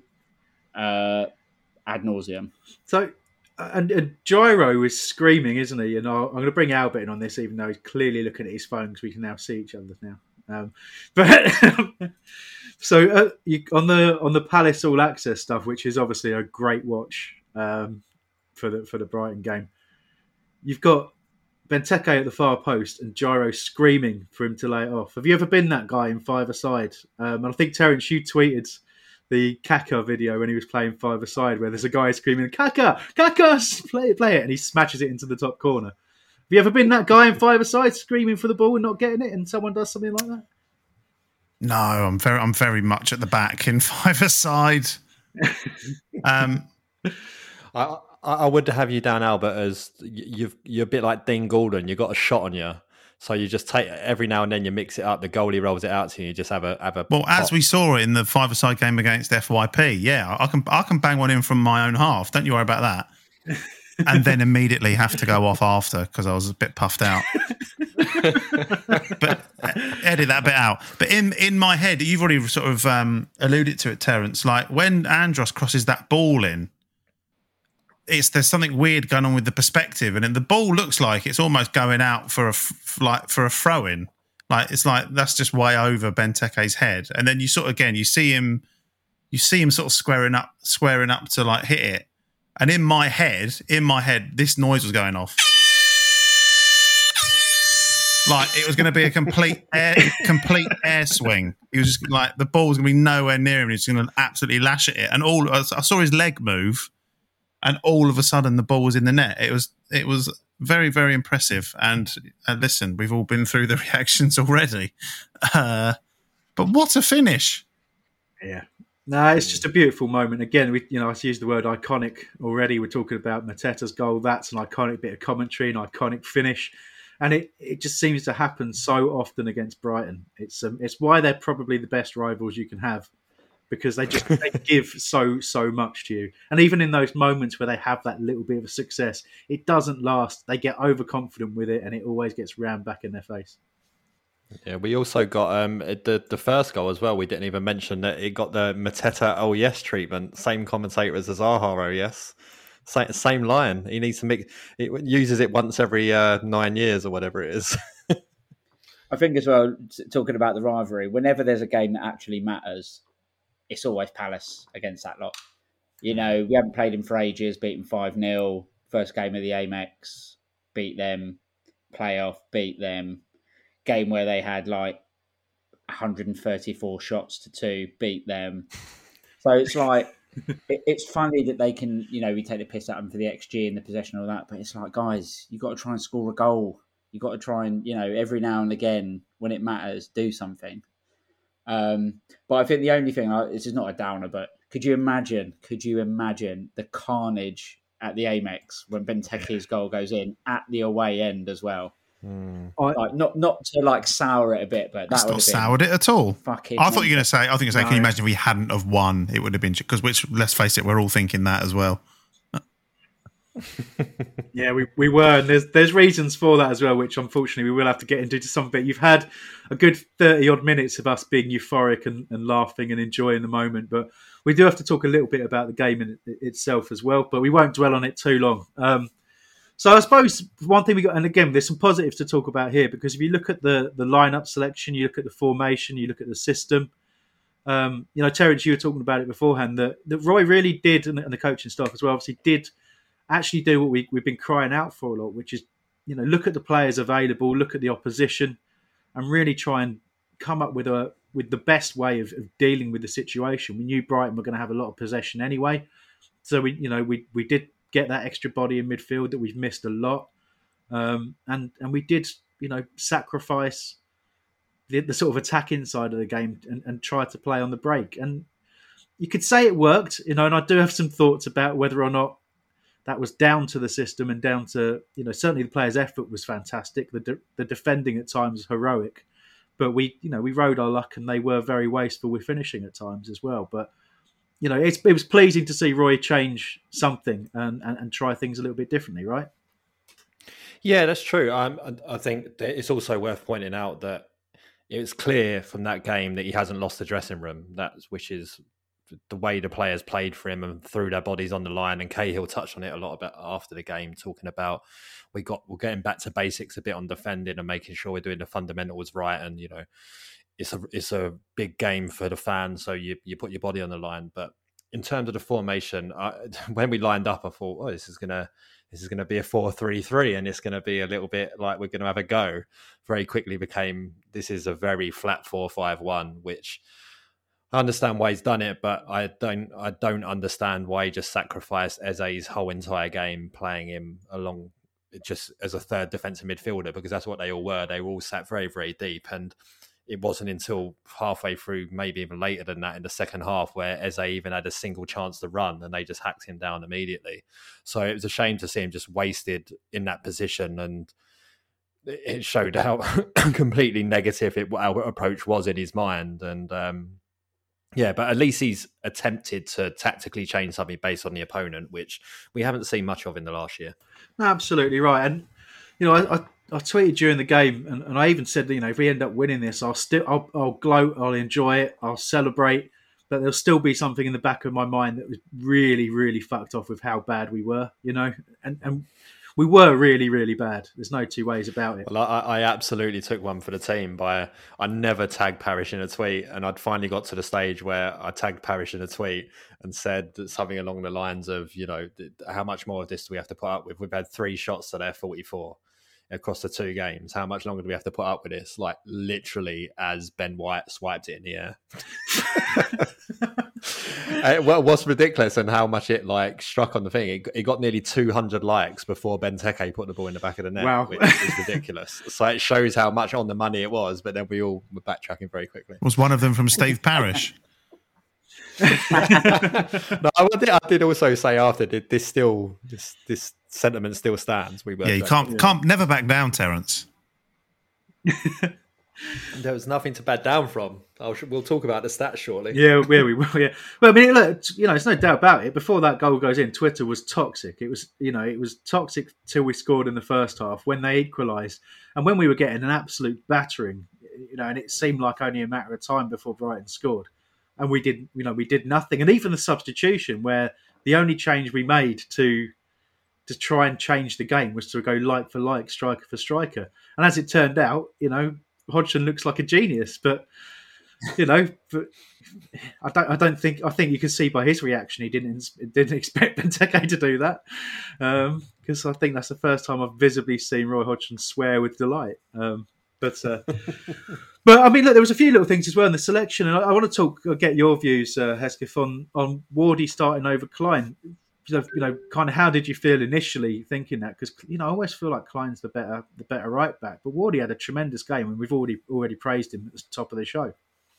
uh, ad nauseum. So. And, and Gyro is screaming, isn't he? And I'll, I'm going to bring Albert in on this, even though he's clearly looking at his phone because we can now see each other now. Um, but so uh, you, on the on the Palace All Access stuff, which is obviously a great watch um, for the for the Brighton game, you've got Benteke at the far post and Gyro screaming for him to lay it off. Have you ever been that guy in five-a-side? Um, and I think Terence, you tweeted the Kaka video when he was playing five-a-side where there's a guy screaming, Kaka, Kaka, play it, play it, and he smashes it into the top corner. Have you ever been that guy in five-a-side screaming for the ball and not getting it and someone does something like that? No, I'm very I'm very much at the back in five-a-side. um, I, I would have you down, Albert, as you've, you're a bit like Dean Gordon. You've got a shot on you. So you just take every now and then you mix it up. The goalie rolls it out to you. You just have a have a. Well, pop. As we saw in the five-a-side game against F Y P, yeah, I can I can bang one in from my own half. Don't you worry about that. And then immediately have to go off after because I was a bit puffed out. But edit that bit out. But in in my head, you've already sort of um, alluded to it, Terence. Like when Andros crosses that ball in. It's there's something weird going on with the perspective, and then the ball looks like it's almost going out for a like for a throw in. Like it's like that's just way over Benteke's head, and then you sort of again you see him, you see him sort of squaring up, squaring up to like hit it, and in my head, in my head, this noise was going off. Like it was going to be a complete air, complete air swing. He was just like the ball was going to be nowhere near him. He was going to absolutely lash at it, and all I saw his leg move, and all of a sudden the ball was in the net. It was it was very very impressive. And uh, listen, we've all been through the reactions already, uh, but what a finish! Yeah. No, it's just a beautiful moment. Again, we, you know, I used the word iconic already. We're talking about Mateta's goal. That's an iconic bit of commentary, an iconic finish. And it, it just seems to happen so often against Brighton. It's um, it's why they're probably the best rivals you can have, because they just they give so, so much to you. And even in those moments where they have that little bit of success, it doesn't last. They get overconfident with it and it always gets rammed back in their face. Yeah, we also got um the the first goal as well. We didn't even mention that it got the Mateta oh yes treatment. Same commentator as the Zaha oh yes, same, same line. He needs to make it uses it once every uh, nine years or whatever it is. I think as well, talking about the rivalry, whenever there's a game that actually matters, it's always Palace against that lot. You know, we haven't played them for ages, beat them five nil. First game of the Amex, beat them. Playoff, beat them. Game where they had like one hundred thirty-four shots to two, beat them. So it's like, it, it's funny that they can, you know, we take the piss out of them for the X G and the possession and all that, but it's like, guys, you've got to try and score a goal. You've got to try and, you know, every now and again, when it matters, do something. Um, but I think the only thing, this is not a downer, but could you imagine, could you imagine the carnage at the Amex when Benteke's goal goes in at the away end as well? Mm. Like not not to like sour it a bit, but that It's would not have soured it at all. Fucking I thought you were going to say. I think you were saying, No. can you imagine if we hadn't have won? It would have been because, which let's face it, we're all thinking that as well. Yeah, we, we were, and there's there's reasons for that as well, which unfortunately we will have to get into to some bit. You've had a good thirty odd minutes of us being euphoric and, and laughing and enjoying the moment, but we do have to talk a little bit about the game in it, itself as well. But we won't dwell on it too long. Um, so I suppose one thing we got, and again, there's some positives to talk about here, because if you look at the the lineup selection, you look at the formation, you look at the system. Um, you know, Terence, you were talking about it beforehand that, that Roy really did, and, and the coaching staff as well, obviously did actually do what we, we've been crying out for a lot, which is, you know, look at the players available, look at the opposition, and really try and come up with a with the best way of, of dealing with the situation. We knew Brighton were going to have a lot of possession anyway, so we, you know, we we did get that extra body in midfield that we've missed a lot, um, and and we did, you know, sacrifice the, the sort of attacking side of the game and, and try to play on the break. And you could say it worked, you know, and I do have some thoughts about whether or not that was down to the system and down to, you know, certainly the players' effort was fantastic. The de- the defending at times was heroic, but we, you know, we rode our luck and they were very wasteful with finishing at times as well. But, you know, it's, it was pleasing to see Roy change something and, and, and try things a little bit differently, right? Yeah, that's true. Um, I I think that it's also worth pointing out that it was clear from that game that he hasn't lost the dressing room. That's which is the way the players played for him and threw their bodies on the line. And Cahill touched on it a lot about after the game, talking about we got we're getting back to basics a bit on defending and making sure we're doing the fundamentals right. And you know, it's a it's a big game for the fans, so you you put your body on the line. But in terms of the formation, I, when we lined up, I thought, oh, this is gonna this is gonna be a four three three, and it's gonna be a little bit like we're gonna have a go. Very quickly became this is a very flat four five one, which I understand why he's done it, but I don't I don't understand why he just sacrificed Eze's whole entire game playing him along just as a third defensive midfielder, because that's what they all were. They were all sat very, very deep. And it wasn't until halfway through, maybe even later than that in the second half, where Eze even had a single chance to run and they just hacked him down immediately. So it was a shame to see him just wasted in that position, and it showed how completely negative it, our approach was in his mind. And um, yeah, but at least he's attempted to tactically change something based on the opponent, which we haven't seen much of in the last year. No, absolutely right. And, you know, I, I, I tweeted during the game, and, and I even said, you know, if we end up winning this, I'll still, I'll, I'll gloat, I'll enjoy it, I'll celebrate, but there'll still be something in the back of my mind that was really, really fucked off with how bad we were, you know, and, and we were really, really bad. There's no two ways about it. Well, I, I absolutely took one for the team by I never tagged Parish in a tweet, and I'd finally got to the stage where I tagged Parish in a tweet and said something along the lines of, you know, how much more of this do we have to put up with? We've had three shots to their forty-four. across the two games. How much longer do we have to put up with this? Like literally as Ben White swiped it in the air. uh, well, what's ridiculous and how much it like struck on the thing. It, it got nearly two hundred likes before Benteke put the ball in the back of the net, wow. which is ridiculous. So it shows how much on the money it was, but then we all were backtracking very quickly. Was one of them from Steve Parish? No, I did, I did also say after did this still this this sentiment still stands. We were yeah, you can't yeah. can't never back down, Terence. There was nothing to back down from. I'll, we'll talk about the stats shortly. Yeah, yeah, we will. Yeah, well, I mean, look, you know, there's no doubt about it. Before that goal goes in, Twitter was toxic. It was, you know, it was toxic till we scored in the first half when they equalised, and when we were getting an absolute battering, you know, and it seemed like only a matter of time before Brighton scored, and we did, you know, we did nothing. And even the substitution, where the only change we made to to try and change the game was to go like for like, striker for striker, and as it turned out, you know, Hodgson looks like a genius, but you know, but I don't. I don't think. I think you can see by his reaction he didn't didn't expect Benteke to do that, because um, I think that's the first time I've visibly seen Roy Hodgson swear with delight. Um, but uh, but I mean, look, there was a few little things as well in the selection, and I, I want to talk. I'll get your views, uh, Hesketh, on on Wardy starting over Klein. You know, kind of how did you feel initially thinking that? Because you know, I always feel like Klein's the better the better right back, but Wardy had a tremendous game, and we've already already praised him at the top of the show.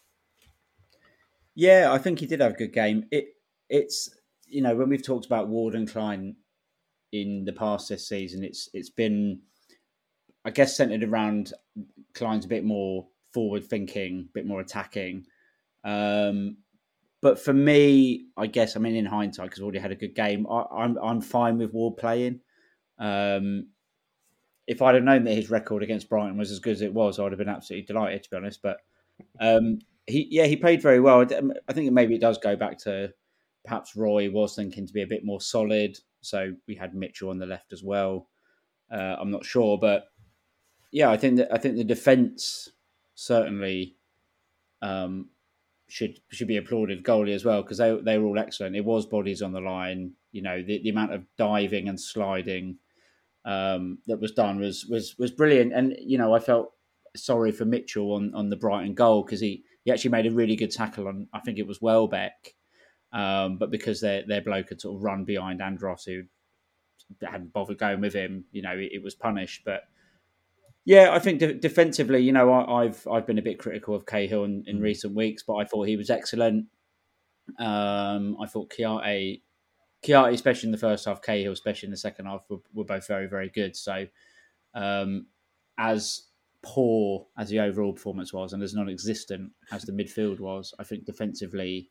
Yeah, I think he did have a good game. It it's you know, when we've talked about Ward and Klein in the past this season, it's it's been, I guess, centered around Klein's a bit more forward thinking, a bit more attacking. Um, But for me, I guess, I mean, in hindsight, because Wardy had a good game, I, I'm I'm fine with Ward playing. Um, if I'd have known that his record against Brighton was as good as it was, I'd have been absolutely delighted, to be honest. But um, he, yeah, he played very well. I think maybe it does go back to perhaps Roy was thinking to be a bit more solid. So we had Mitchell on the left as well. Uh, I'm not sure, but yeah, I think that I think the defence certainly. Um, Should should be applauded, goalie as well, because they they were all excellent. It was bodies on the line. You know, the, the amount of diving and sliding um, that was done was was was brilliant. And you know, I felt sorry for Mitchell on, on the Brighton goal because he, he actually made a really good tackle on, I think it was Welbeck, um, but because their their bloke had sort of run behind Andros, who hadn't bothered going with him, you know, it, it was punished. But yeah, I think de- defensively, you know, I, I've I've been a bit critical of Cahill in, in recent weeks, but I thought he was excellent. Um, I thought Chiarte, Chiarte, especially in the first half, Cahill, especially in the second half, were, were both very, very good. So, um, as poor as the overall performance was, and as non-existent as the midfield was, I think defensively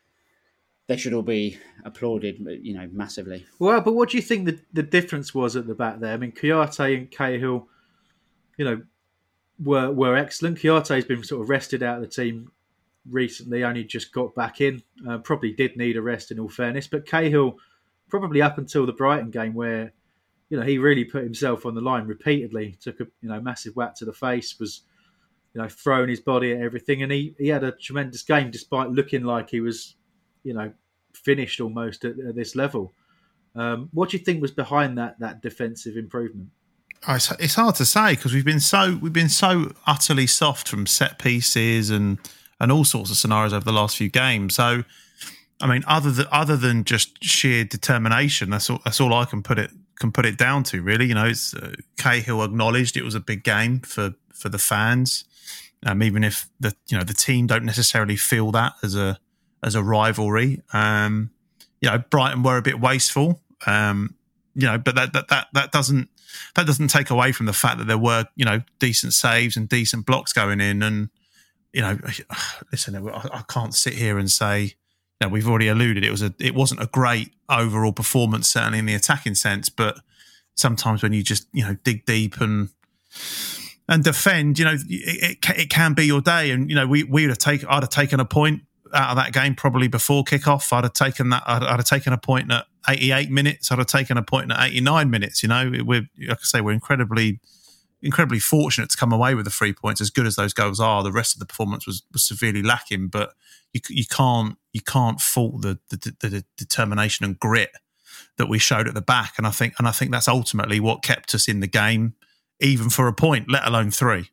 they should all be applauded, you know, massively. Well, but what do you think the, the difference was at the back there? I mean, Chiarte and Cahill, you know, were were excellent. Chiarte's been sort of rested out of the team recently, only just got back in. Uh, probably did need a rest in all fairness. But Cahill, probably up until the Brighton game where, you know, he really put himself on the line repeatedly, took a you know massive whack to the face, was, you know, throwing his body at everything. And he, he had a tremendous game despite looking like he was, you know, finished almost at, at this level. Um, what do you think was behind that that defensive improvement? Oh, it's, it's hard to say because we've been so we've been so utterly soft from set pieces and and all sorts of scenarios over the last few games. So, I mean, other than other than just sheer determination, that's all that's all I can put it can put it down to. Really, you know, it's uh, Cahill acknowledged it was a big game for for the fans, um, even if the you know the team don't necessarily feel that as a as a rivalry. Um, you know, Brighton were a bit wasteful. Um, you know, but that that that that doesn't. That doesn't take away from the fact that there were, you know, decent saves and decent blocks going in. And, you know, listen, I can't sit here and say, you know, we've already alluded it was a, it wasn't a great overall performance, certainly in the attacking sense. But sometimes when you just, you know, dig deep and and defend, you know, it, it, it can be your day. And, you know, we we would have taken, I'd have taken a point out of that game probably before kickoff. I'd have taken that. I'd, I'd have taken a point at eighty-eight minutes. I'd have taken a point at eighty-nine minutes. You know, we're like I say, we're incredibly, incredibly fortunate to come away with the three points. As good as those goals are, the rest of the performance was, was severely lacking. But you you can't you can't fault the, the the the determination and grit that we showed at the back. And I think and I think that's ultimately what kept us in the game. even for a point, let alone three.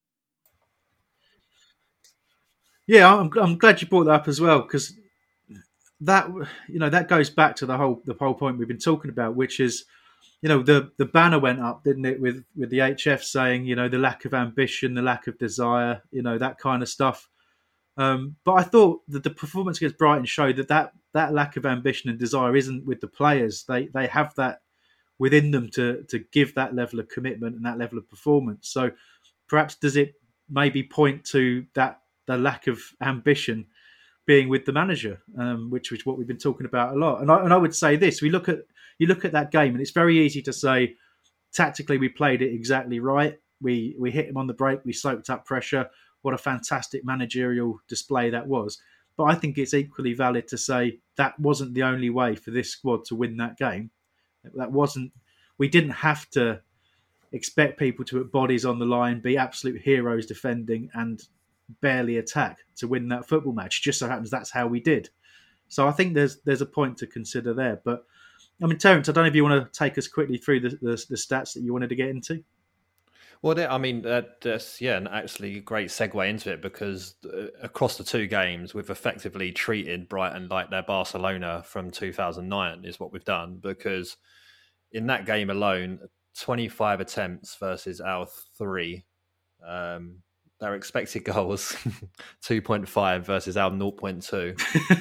Yeah, I'm, I'm glad you brought that up as well, because that, you know, that goes back to the whole the whole point we've been talking about, which is, you know, the, the banner went up, didn't it, with, with the H F saying, you know, the lack of ambition, the lack of desire, you know, that kind of stuff. Um, but I thought that the performance against Brighton showed that, that that lack of ambition and desire isn't with the players. They they have that within them to to give that level of commitment and that level of performance. So perhaps does it maybe point to that the lack of ambition being with the manager, um, which is what we've been talking about a lot. And I, and I would say this: we look at you look at that game, and it's very easy to say tactically we played it exactly right. We we hit him on the break. We soaked up pressure. What a fantastic managerial display that was. But I think it's equally valid to say that wasn't the only way for this squad to win that game. That wasn't. We didn't have to expect people to put bodies on the line, be absolute heroes defending, and barely attack to win that football match. Just so happens that's how we did. So I think there's there's a point to consider there. But I mean, Terence, I don't know if you want to take us quickly through the, the, the stats that you wanted to get into. Well, I mean, that's, yeah, and actually a great segue into it, because across the two games, we've effectively treated Brighton like their Barcelona from two thousand nine is what we've done, because in that game alone, twenty-five attempts versus our three. Um, their expected goals, two point five versus our zero point two.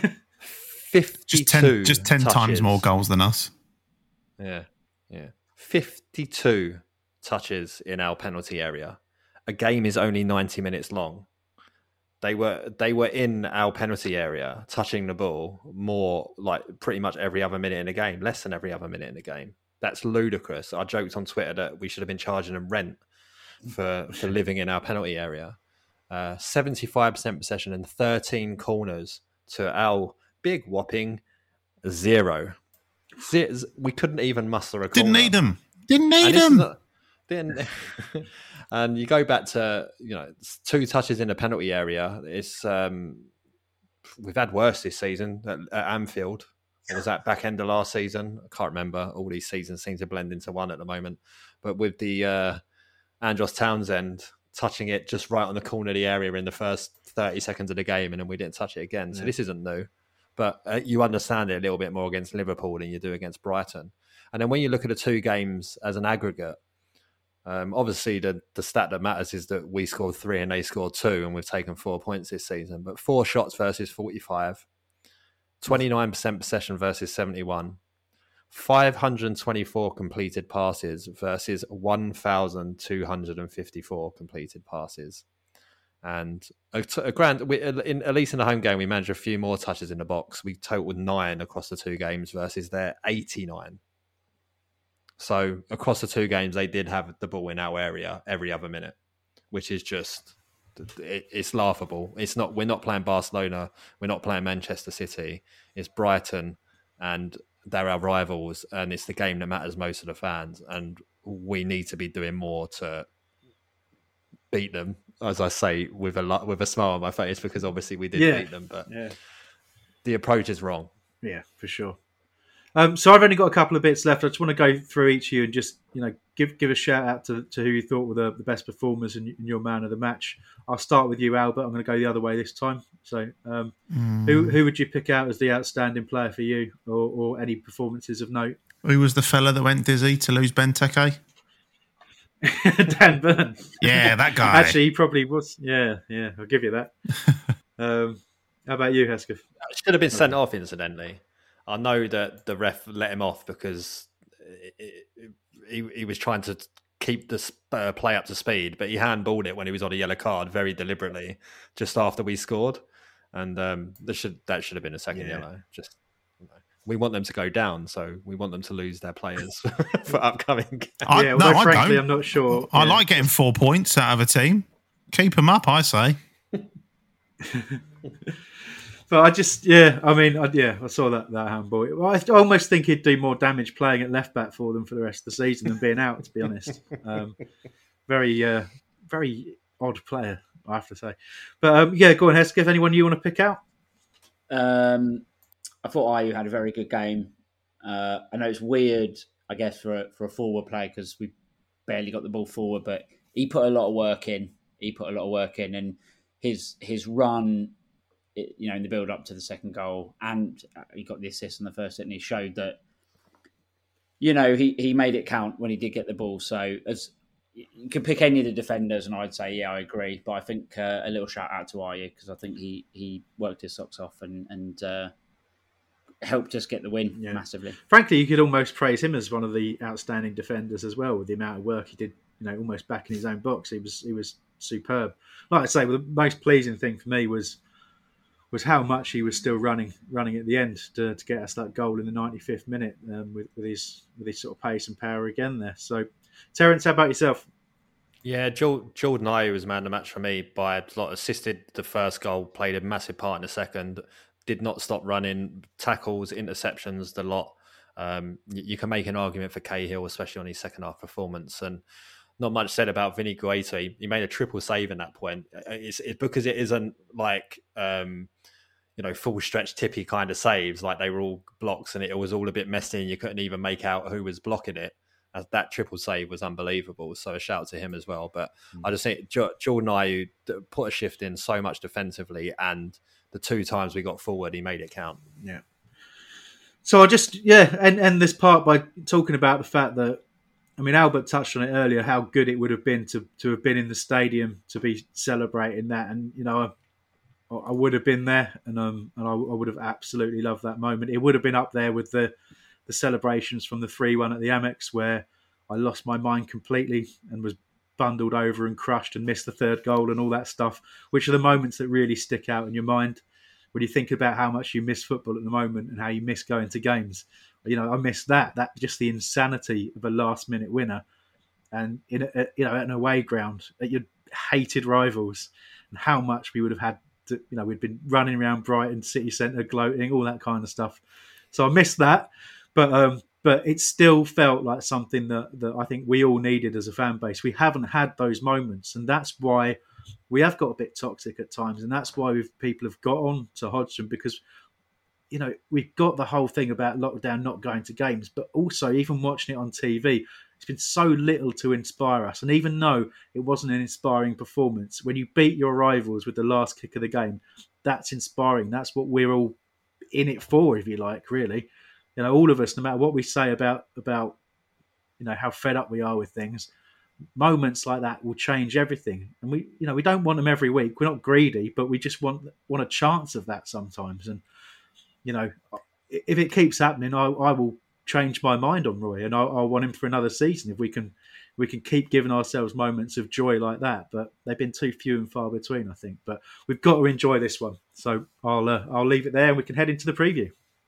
fifty-two Just ten, just ten touches. times more goals than us. Yeah, yeah. fifty-two touches in our penalty area. A game is only ninety minutes long. They were they were in our penalty area, touching the ball more, like pretty much every other minute in the game, less than every other minute in the game. That's ludicrous. I joked on Twitter that we should have been charging them rent for, for living in our penalty area. Uh, seventy-five percent possession and thirteen corners to our big whopping zero. We couldn't even muster a corner. Didn't need them. Didn't need and them. Not, didn't. And you go back to, you know, two touches in the penalty area. It's um, we've had worse this season at, at Anfield. Or was that back end of last season? I can't remember. All these seasons seem to blend into one at the moment. But with the uh, Andros Townsend touching it just right on the corner of the area in the first thirty seconds of the game, and then we didn't touch it again. So Yeah. this isn't new. But uh, you understand it a little bit more against Liverpool than you do against Brighton. And then when you look at the two games as an aggregate, um, obviously the, the stat that matters is that we scored three and they scored two, and we've taken four points this season. But four shots versus forty-five, twenty-nine percent possession versus seventy-one, five hundred twenty-four completed passes versus one thousand two hundred fifty-four completed passes. And a, a grand, we, in, at least in the home game, we managed a few more touches in the box. We totaled nine across the two games versus their eighty-nine. So across the two games, they did have the ball in our area every other minute, which is just, it, it's laughable. It's not. We're not playing Barcelona. We're not playing Manchester City. It's Brighton, and they're our rivals, and it's the game that matters most to the fans. And we need to be doing more to beat them, as I say, with a lot, with a smile on my face, because obviously we did Yeah. beat them, but Yeah. the approach is wrong. Yeah, for sure. Um, so I've only got a couple of bits left. I just want to go through each of you and just, you know, give give a shout out to, to who you thought were the, the best performers and, and your man of the match. I'll start with you, Albert. I'm going to go the other way this time. So um, Mm. who who would you pick out as the outstanding player for you, or, or any performances of note? Who was the fella that went dizzy to lose Benteke? Dan Burn. Yeah, that guy. Actually, he probably was. Yeah, yeah. I'll give you that. um, how about you, Hesketh? Should have been sent off, incidentally. I know that the ref let him off because it, it, he, he was trying to keep the uh, play up to speed, but he handballed it when he was on a yellow card very deliberately just after we scored. And um, that should that should have been a second Yeah. yellow. Just you know, we want them to go down, so we want them to lose their players for upcoming. I, Yeah, no, although I frankly, don't. I'm not sure. I Yeah. like getting four points out of a team. Keep them up, I say. But I just, yeah, I mean, I, yeah, I saw that that handball. Well, I almost think he'd do more damage playing at left back for them for the rest of the season than being out. To be honest, um, very, uh, very odd player, I have to say. But um, yeah, go on, Hesketh. Anyone you want to pick out? Um, I thought Ayew had a very good game. Uh, I know it's weird, I guess, for a, for a forward player because we barely got the ball forward, but he put a lot of work in. He put a lot of work in, and his his run, you know, in the build up to the second goal, and he got the assist on the first hit, and he showed that, you know, he, he made it count when he did get the ball. So as you could pick any of the defenders, and I'd say, yeah, I agree. But I think uh, a little shout out to Ayew, because I think he he worked his socks off and and uh, helped us get the win Yeah. massively. Frankly, you could almost praise him as one of the outstanding defenders as well, with the amount of work he did. You know, almost back in his own box. He was he was superb. Like I say, well, the most pleasing thing for me was was how much he was still running running at the end to, to get us that goal in the ninety-fifth minute um, with, with his with his sort of pace and power again there. So, Terence, how about yourself? Yeah, Jordan Ayew was man of the match for me. By like, assisted the first goal, played a massive part in the second. Did not stop running, tackles, interceptions, the lot. Um, you, you can make an argument for Cahill, especially on his second half performance, and not much said about Vinny Guaita. He, he made a triple save in that point. It's, it's because it isn't like um, you know, full stretch tippy kind of saves. Like they were all blocks, and it was all a bit messy, and you couldn't even make out who was blocking it. As that triple save was unbelievable. So a shout to him as well. But mm. I just think Jordan Ayew put a shift in so much defensively, and the two times we got forward, he made it count. Yeah. So I just yeah, and and this part by talking about the fact that, I mean, Albert touched on it earlier, how good it would have been to, to have been in the stadium to be celebrating that. And, you know, I, I would have been there, and um, and I, I would have absolutely loved that moment. It would have been up there with the, the celebrations from the three one at the Amex, where I lost my mind completely and was bundled over and crushed and missed the third goal and all that stuff, which are the moments that really stick out in your mind when you think about how much you miss football at the moment and how you miss going to games. You know, I miss that. That just the insanity of a last-minute winner, and in a, you know, at an away ground at your hated rivals, and how much we would have had to. You know, we'd been running around Brighton city centre, gloating, all that kind of stuff. So I missed that, but um, but it still felt like something that that I think we all needed as a fan base. We haven't had those moments, and that's why we have got a bit toxic at times, and that's why we've, people have got on to Hodgson, because, you know, we've got the whole thing about lockdown, not going to games, but also even watching it on T V, it's been so little to inspire us. And even though it wasn't an inspiring performance, when you beat your rivals with the last kick of the game, that's inspiring. That's what we're all in it for, if you like, really. You know, all of us, no matter what we say about, about you know, how fed up we are with things, moments like that will change everything. And we, you know, we don't want them every week. We're not greedy, but we just want want a chance of that sometimes. And, you know, if it keeps happening, I, I will change my mind on Roy, and I, I want him for another season if we can we can keep giving ourselves moments of joy like that. But they've been too few and far between, I think. But we've got to enjoy this one. So I'll uh, I'll leave it there, and we can head into the preview.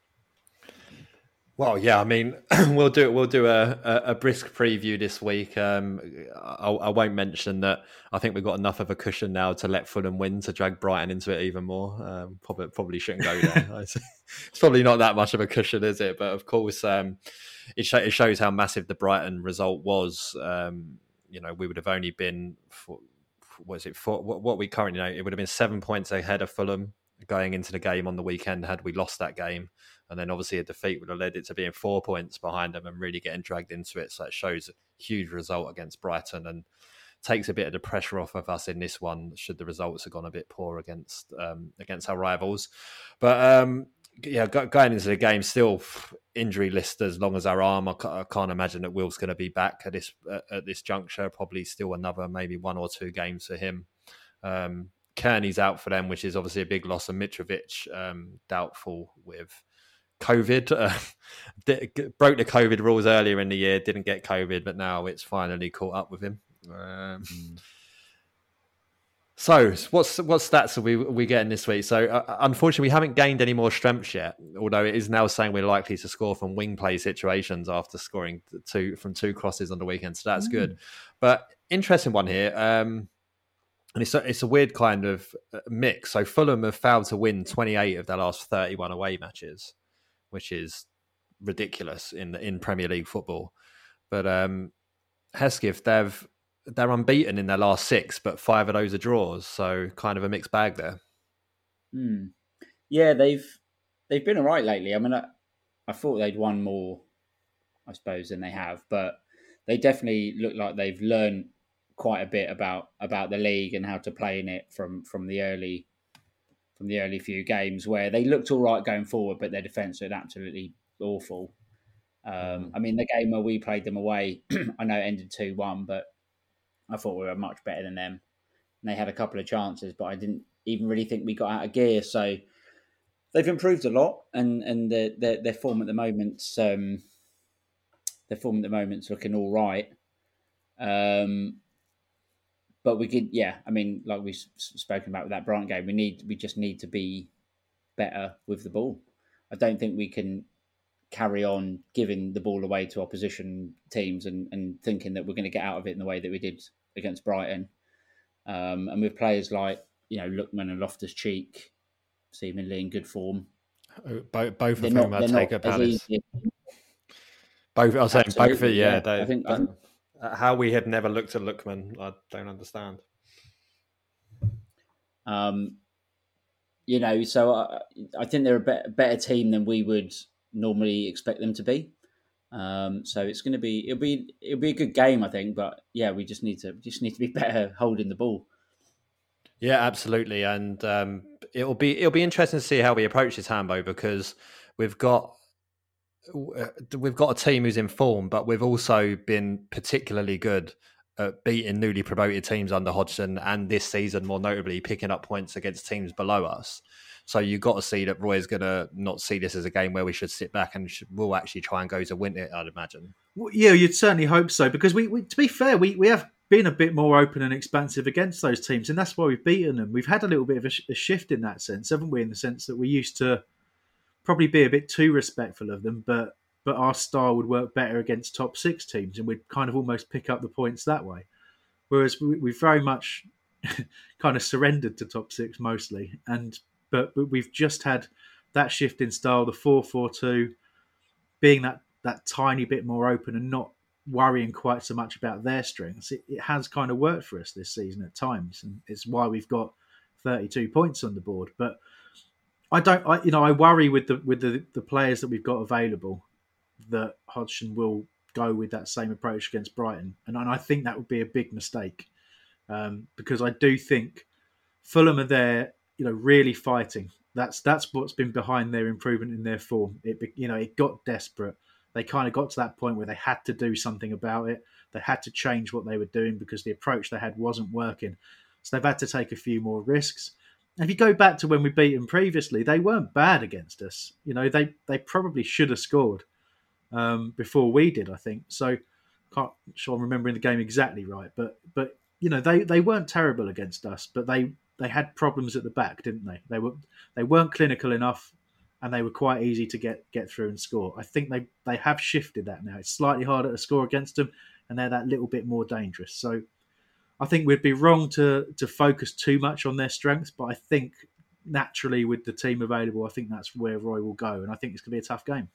Well, yeah, I mean, we'll do we'll do a, a, a brisk preview this week. Um, I, I won't mention that I think we've got enough of a cushion now to let Fulham win to drag Brighton into it even more. Um, probably probably shouldn't go there. It's probably not that much of a cushion, is it? But of course, um, it, sh- it shows how massive the Brighton result was. Um, you know, we would have only been for, what is it for what, what we currently know? It would have been seven points ahead of Fulham going into the game on the weekend had we lost that game. And then obviously a defeat would have led it to being four points behind them and really getting dragged into it. So it shows a huge result against Brighton and takes a bit of the pressure off of us in this one, should the results have gone a bit poor against um, against our rivals. But um, yeah, going into the game, still injury list as long as our arm. I can't imagine that Will's going to be back at this at this juncture. Probably still another maybe one or two games for him. Um, Kearney's out for them, which is obviously a big loss. And Mitrovic um, doubtful with COVID. Uh, broke the COVID rules earlier in the year, didn't get COVID, but now it's finally caught up with him. Um, mm. So, what's what stats are we we getting this week? So, uh, unfortunately, we haven't gained any more strengths yet. Although it is now saying we're likely to score from wing play situations after scoring two from two crosses on the weekend. So that's mm. good. But interesting one here. Um, And it's a, it's a weird kind of mix. So Fulham have failed to win twenty-eight of their last thirty-one away matches, which is ridiculous in in Premier League football. But um, Hesketh, they've they're unbeaten in their last six, but five of those are draws. So kind of a mixed bag there. Hmm. Yeah, they've they've been all right lately. I mean, I, I thought they'd won more, I suppose, than they have. But they definitely look like they've learned quite a bit about about the league and how to play in it from from the early from the early few games where they looked all right going forward, but their defence looked absolutely awful. Um, I mean, the game where we played them away, I know it ended two one, but I thought we were much better than them. And they had a couple of chances, but I didn't even really think we got out of gear. So they've improved a lot, and and their their, their form at the moment's um, their form at the moment's looking all right. Um, but we could, yeah. I mean, like we've spoken about with that Brighton game, we need we just need to be better with the ball. I don't think we can carry on giving the ball away to opposition teams and, and thinking that we're going to get out of it in the way that we did against Brighton. Um, and with players like, you know, Lookman and Loftus-Cheek, seemingly in good form. Both, both of them are take a Palace. Easy. Both, I was saying Absolutely, both. Yeah, yeah. they, I think- I they- think- how we had never looked at Lookman, I don't understand. Um, you know, so I, I think they're a better, better team than we would normally expect them to be. Um, so it's going to be it'll be it'll be a good game, I think. But yeah, we just need to just need to be better holding the ball. Yeah, absolutely, and um, it'll be it'll be interesting to see how we approach this, Hambo, because we've got we've got a team who's in form, but we've also been particularly good at beating newly promoted teams under Hodgson, and this season, more notably, picking up points against teams below us. So you've got to see that Roy is going to not see this as a game where we should sit back and should, we'll actually try and go to win it, I'd imagine. Well, yeah, you'd certainly hope so, because we, we to be fair, we, we have been a bit more open and expansive against those teams, and that's why we've beaten them. We've had a little bit of a, sh- a shift in that sense, haven't we? In the sense that we used to probably be a bit too respectful of them, but but our style would work better against top six teams, and we'd kind of almost pick up the points that way. Whereas we, we've very much kind of surrendered to top six mostly, and but, but we've just had that shift in style, the four four two, being that, that tiny bit more open and not worrying quite so much about their strengths. It, it has kind of worked for us this season at times, and it's why we've got thirty-two points on the board. But I don't, I, you know, I worry with the with the, the players that we've got available that Hodgson will go with that same approach against Brighton, and, and I think that would be a big mistake um, because I do think Fulham are there, you know, really fighting. That's that's what's been behind their improvement in their form. It you know it got desperate. They kind of got to that point where they had to do something about it. They had to change what they were doing because the approach they had wasn't working. So they've had to take a few more risks. And if you go back to when we beat them previously, they weren't bad against us. You know, they they probably should have scored um, before we did, I think. So can't sure I'm remembering the game exactly right, but but you know they, they weren't terrible against us, but they, they had problems at the back, didn't they? They were they weren't clinical enough, and they were quite easy to get, get through and score. I think they they have shifted that now. It's slightly harder to score against them, and they're that little bit more dangerous. So I think we'd be wrong to to focus too much on their strengths, but I think naturally with the team available, I think that's where Roy will go, and I think it's going to be a tough game.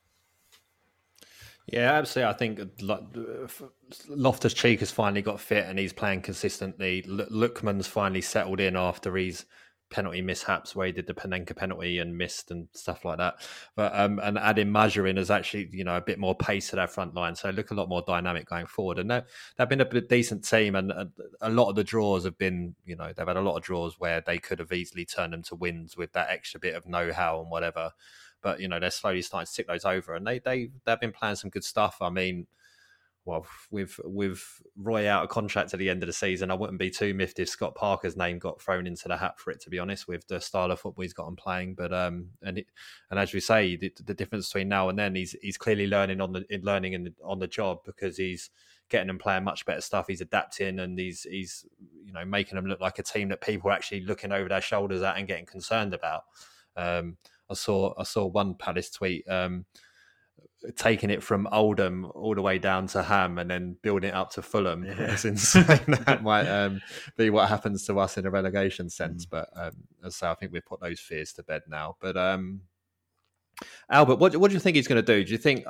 Yeah, absolutely. I think Loftus-Cheek has finally got fit and he's playing consistently. Lookman's finally settled in after his penalty mishaps where he did the Panenka penalty and missed and stuff like that. But um, and adding Mazurin has actually, you know, a bit more pace to their front line, so look a lot more dynamic going forward. And they've, they've been a decent team, and a, a lot of the draws have been, you know, they've had a lot of draws where they could have easily turned them to wins with that extra bit of know-how and whatever. But, you know, they're slowly starting to tick those over, and they, they, they've been playing some good stuff. I mean, well, with with Roy out of contract at the end of the season, I wouldn't be too miffed if Scott Parker's name got thrown into the hat for it, to be honest, with the style of football he's got on playing. But um, and it, and as we say, the, the difference between now and then, he's he's clearly learning on the learning in the, on the job, because he's getting them playing much better stuff. He's adapting, and he's he's you know making them look like a team that people are actually looking over their shoulders at and getting concerned about. Um, I saw I saw one Palace tweet. Um, taking it from Oldham all the way down to Ham and then building it up to Fulham. Yeah. It's insane. That might um, be what happens to us in a relegation sense. Mm. But um, as I say, I think we've put those fears to bed now. But um, Albert, what, what do you think he's going to do? Do you think,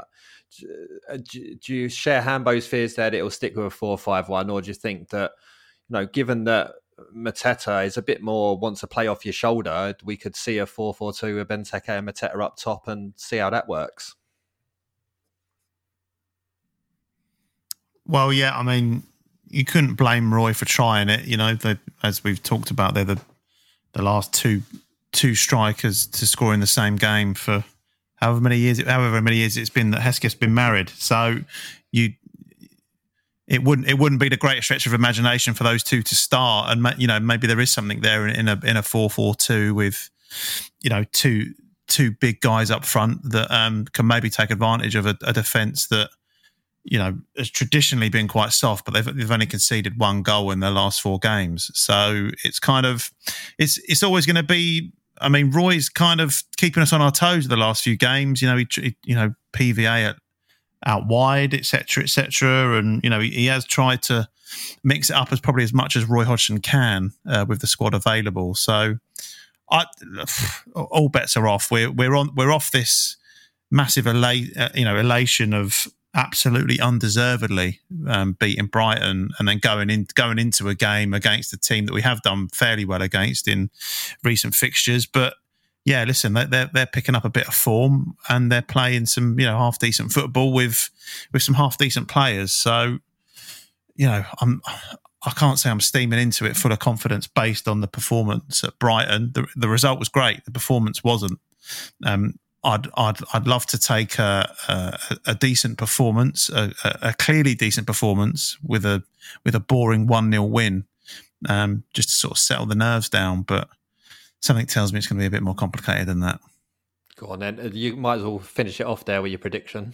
do, do you share Hambo's fears that it'll stick with a four five one, or do you think that, you know, given that Mateta is a bit more wants to play off your shoulder, we could see a four four two with Benteke and Mateta up top and see how that works? Well, yeah, I mean, you couldn't blame Roy for trying it. You know, they, as we've talked about, they're the the last two two strikers to score in the same game for however many years, however many years it's been that Hesketh's been married. So you, it wouldn't it wouldn't be the greatest stretch of imagination for those two to start. And you know, maybe there is something there in a in a four four two with, you know, two two big guys up front that um, can maybe take advantage of a, a defence that, you know, has traditionally been quite soft, but they've, they've only conceded one goal in their last four games. So it's kind of, it's it's always going to be, I mean, Roy's kind of keeping us on our toes the last few games. You know, he, he you know, P V A at, out wide, et cetera, et cetera. And, you know, he, he has tried to mix it up as probably as much as Roy Hodgson can uh, with the squad available. So I, all bets are off. We're we're on we're off this massive ela- uh, you know elation of absolutely undeservedly um, beating Brighton and then going in going into a game against a team that we have done fairly well against in recent fixtures. But yeah, listen, they're they're picking up a bit of form and they're playing some, you know, half decent football with with some half decent players. So, you know, I'm. I can't say I'm steaming into it full of confidence based on the performance at Brighton. The, the result was great. The performance wasn't. Um, I'd I'd I'd love to take a a, a decent performance, a, a clearly decent performance with a with a boring one nil win, um, just to sort of settle the nerves down. But something tells me it's going to be a bit more complicated than that. Go on then. You might as well finish it off there with your prediction.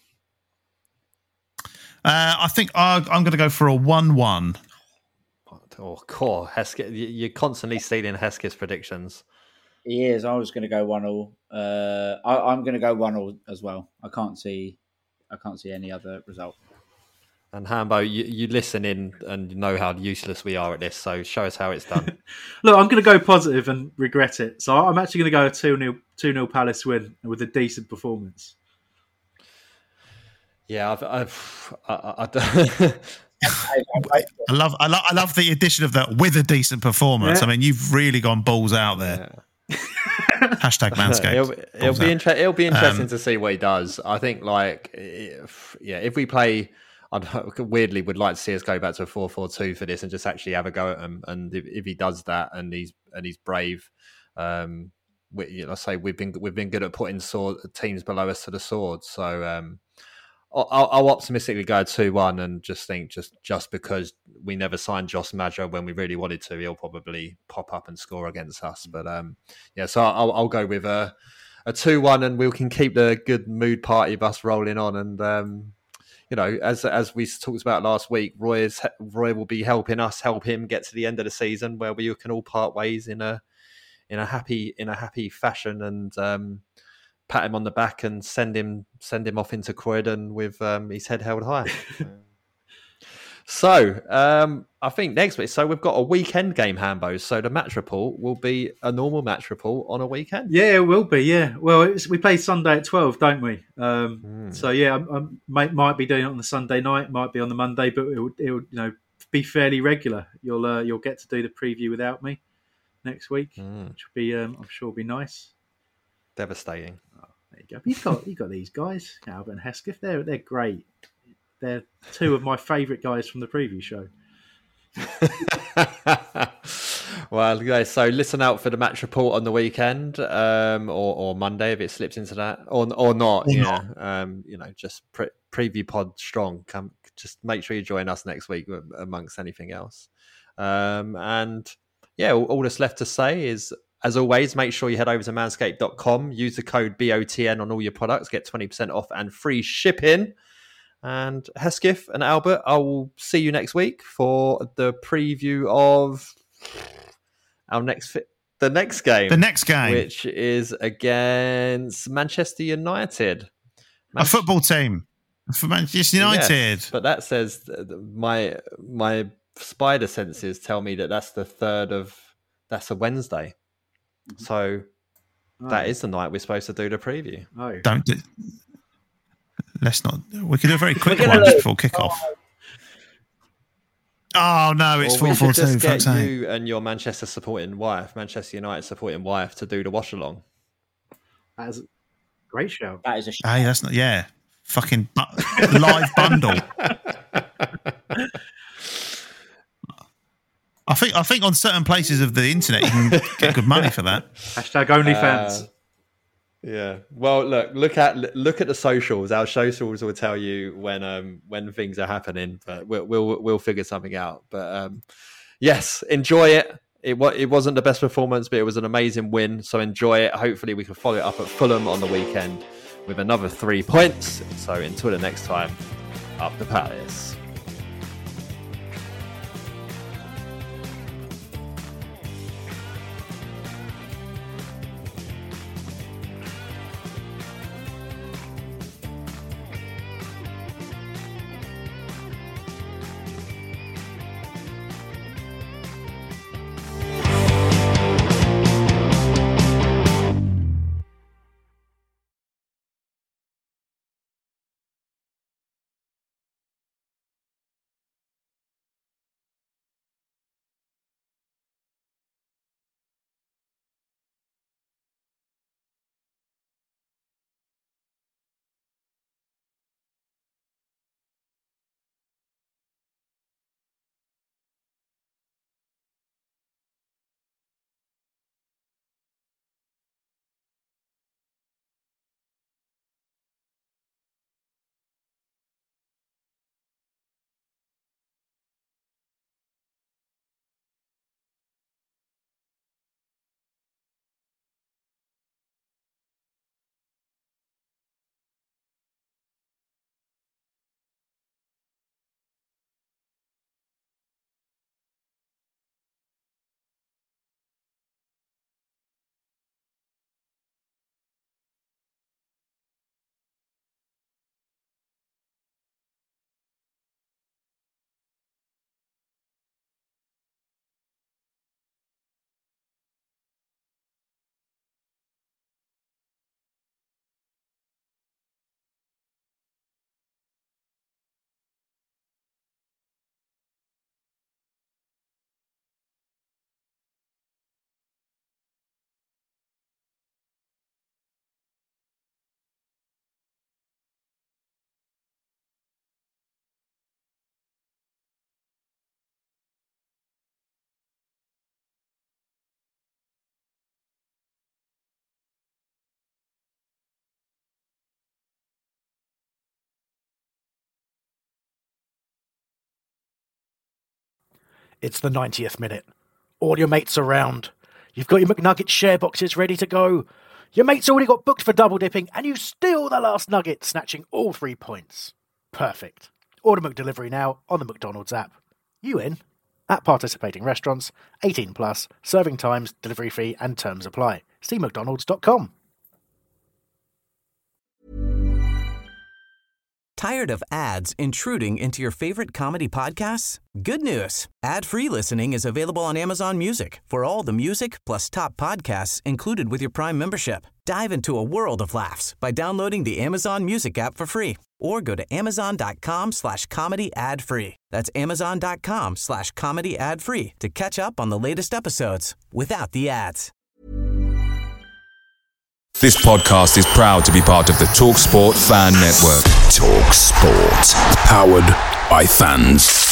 Uh, I think I, I'm going to go for a one one. Oh, core Hesketh, you're constantly stealing Hesketh's predictions. He is. I was going to go one all. Uh, I, I'm going to go one all as well. I can't see. I can't see any other result. And Hambo, you, you listen in and know how useless we are at this. So show us how it's done. Look, I'm going to go positive and regret it. So I'm actually going to go a two nil two nil Palace win with a decent performance. Yeah, I've. I've I, I, I I love, I love, I love the addition of that with a decent performance. Yeah. I mean, you've really gone balls out there. Yeah. Hashtag Manscaped. It'll, it'll be inter- It'll be interesting um, to see what he does. I think, like, if, yeah, if we play, I weirdly would like to see us go back to a four four two for this and just actually have a go at him. And if, if he does that and he's and he's brave, um, we, you know, I say we've been we've been good at putting sword teams below us to the sword. So. Um, I'll, I'll optimistically go two one and just think just, just because we never signed Josh Maja when we really wanted to, he'll probably pop up and score against us. But um, yeah, so I'll, I'll go with a a two one and we can keep the good mood party bus rolling on. And um, you know, as as we talked about last week, Roy is Roy will be helping us help him get to the end of the season where we can all part ways in a in a happy in a happy fashion and. Um, pat him on the back and send him send him off into Croydon with um, his head held high. So um, I think next week, so we've got a weekend game, Hambo. So the match report will be a normal match report on a weekend. Yeah, it will be. Yeah, well, it's, we play Sunday at twelve, don't we? Um, mm. So yeah, I, I might, might be doing it on the Sunday night, might be on the Monday, but it will, it will you know, be fairly regular. You'll uh, you'll get to do the preview without me next week, mm. which will be um, I'm sure will be nice. Devastating. Oh, there you go. You've got you got these guys, Albert and Hesketh. They're they're great. They're two of my favourite guys from the preview show. Well, guys, so listen out for the match report on the weekend, um, or, or Monday if it slips into that, or or not. Or yeah, not. Um, you know, just pre- preview pod strong. Come, just make sure you join us next week amongst anything else. Um, and yeah, all, all that's left to say is. As always, make sure you head over to manscaped dot com, use the code B O T N on all your products, get twenty percent off and free shipping. And Hesketh and Albert, I will see you next week for the preview of our next fi- the next game. The next game. Which is against Manchester United. Man- a football team. For Manchester United. Yes, but that says my my spider senses tell me that that's the third of, that's a Wednesday. So oh. that is the night we're supposed to do the preview. Oh. Don't do, let's not. We can do a very quick one just before kickoff. Oh no, it's four four two. Just get you and your Manchester supporting wife, Manchester United supporting wife, to do the wash along. That is a great show. That is a show. Hey, that's not. Yeah, fucking bu- live bundle. I think I think on certain places of the internet you can get good money for that. Hashtag OnlyFans. Uh, yeah. Well, look, look at look at the socials. Our socials will tell you when um when things are happening, but we'll we'll we'll figure something out. But um, yes, enjoy it. It wa- it wasn't the best performance, but it was an amazing win. So enjoy it. Hopefully, we can follow it up at Fulham on the weekend with another three points. So until the next time, up the Palace. It's the ninetieth minute. All your mates around. You've got your McNugget share boxes ready to go. Your mate's already got booked for double dipping, and you steal the last nugget, snatching all three points. Perfect. Order McDelivery now on the McDonald's app. You in? At participating restaurants, eighteen plus, serving times, delivery fee, and terms apply. See mcdonalds dot com. Tired of ads intruding into your favorite comedy podcasts? Good news. Ad-free listening is available on Amazon Music for all the music plus top podcasts included with your Prime membership. Dive into a world of laughs by downloading the Amazon Music app for free or go to amazon.com slash comedy ad free. That's amazon.com slash comedy ad free to catch up on the latest episodes without the ads. This podcast is proud to be part of the TalkSport Fan Network. TalkSport. Powered by fans.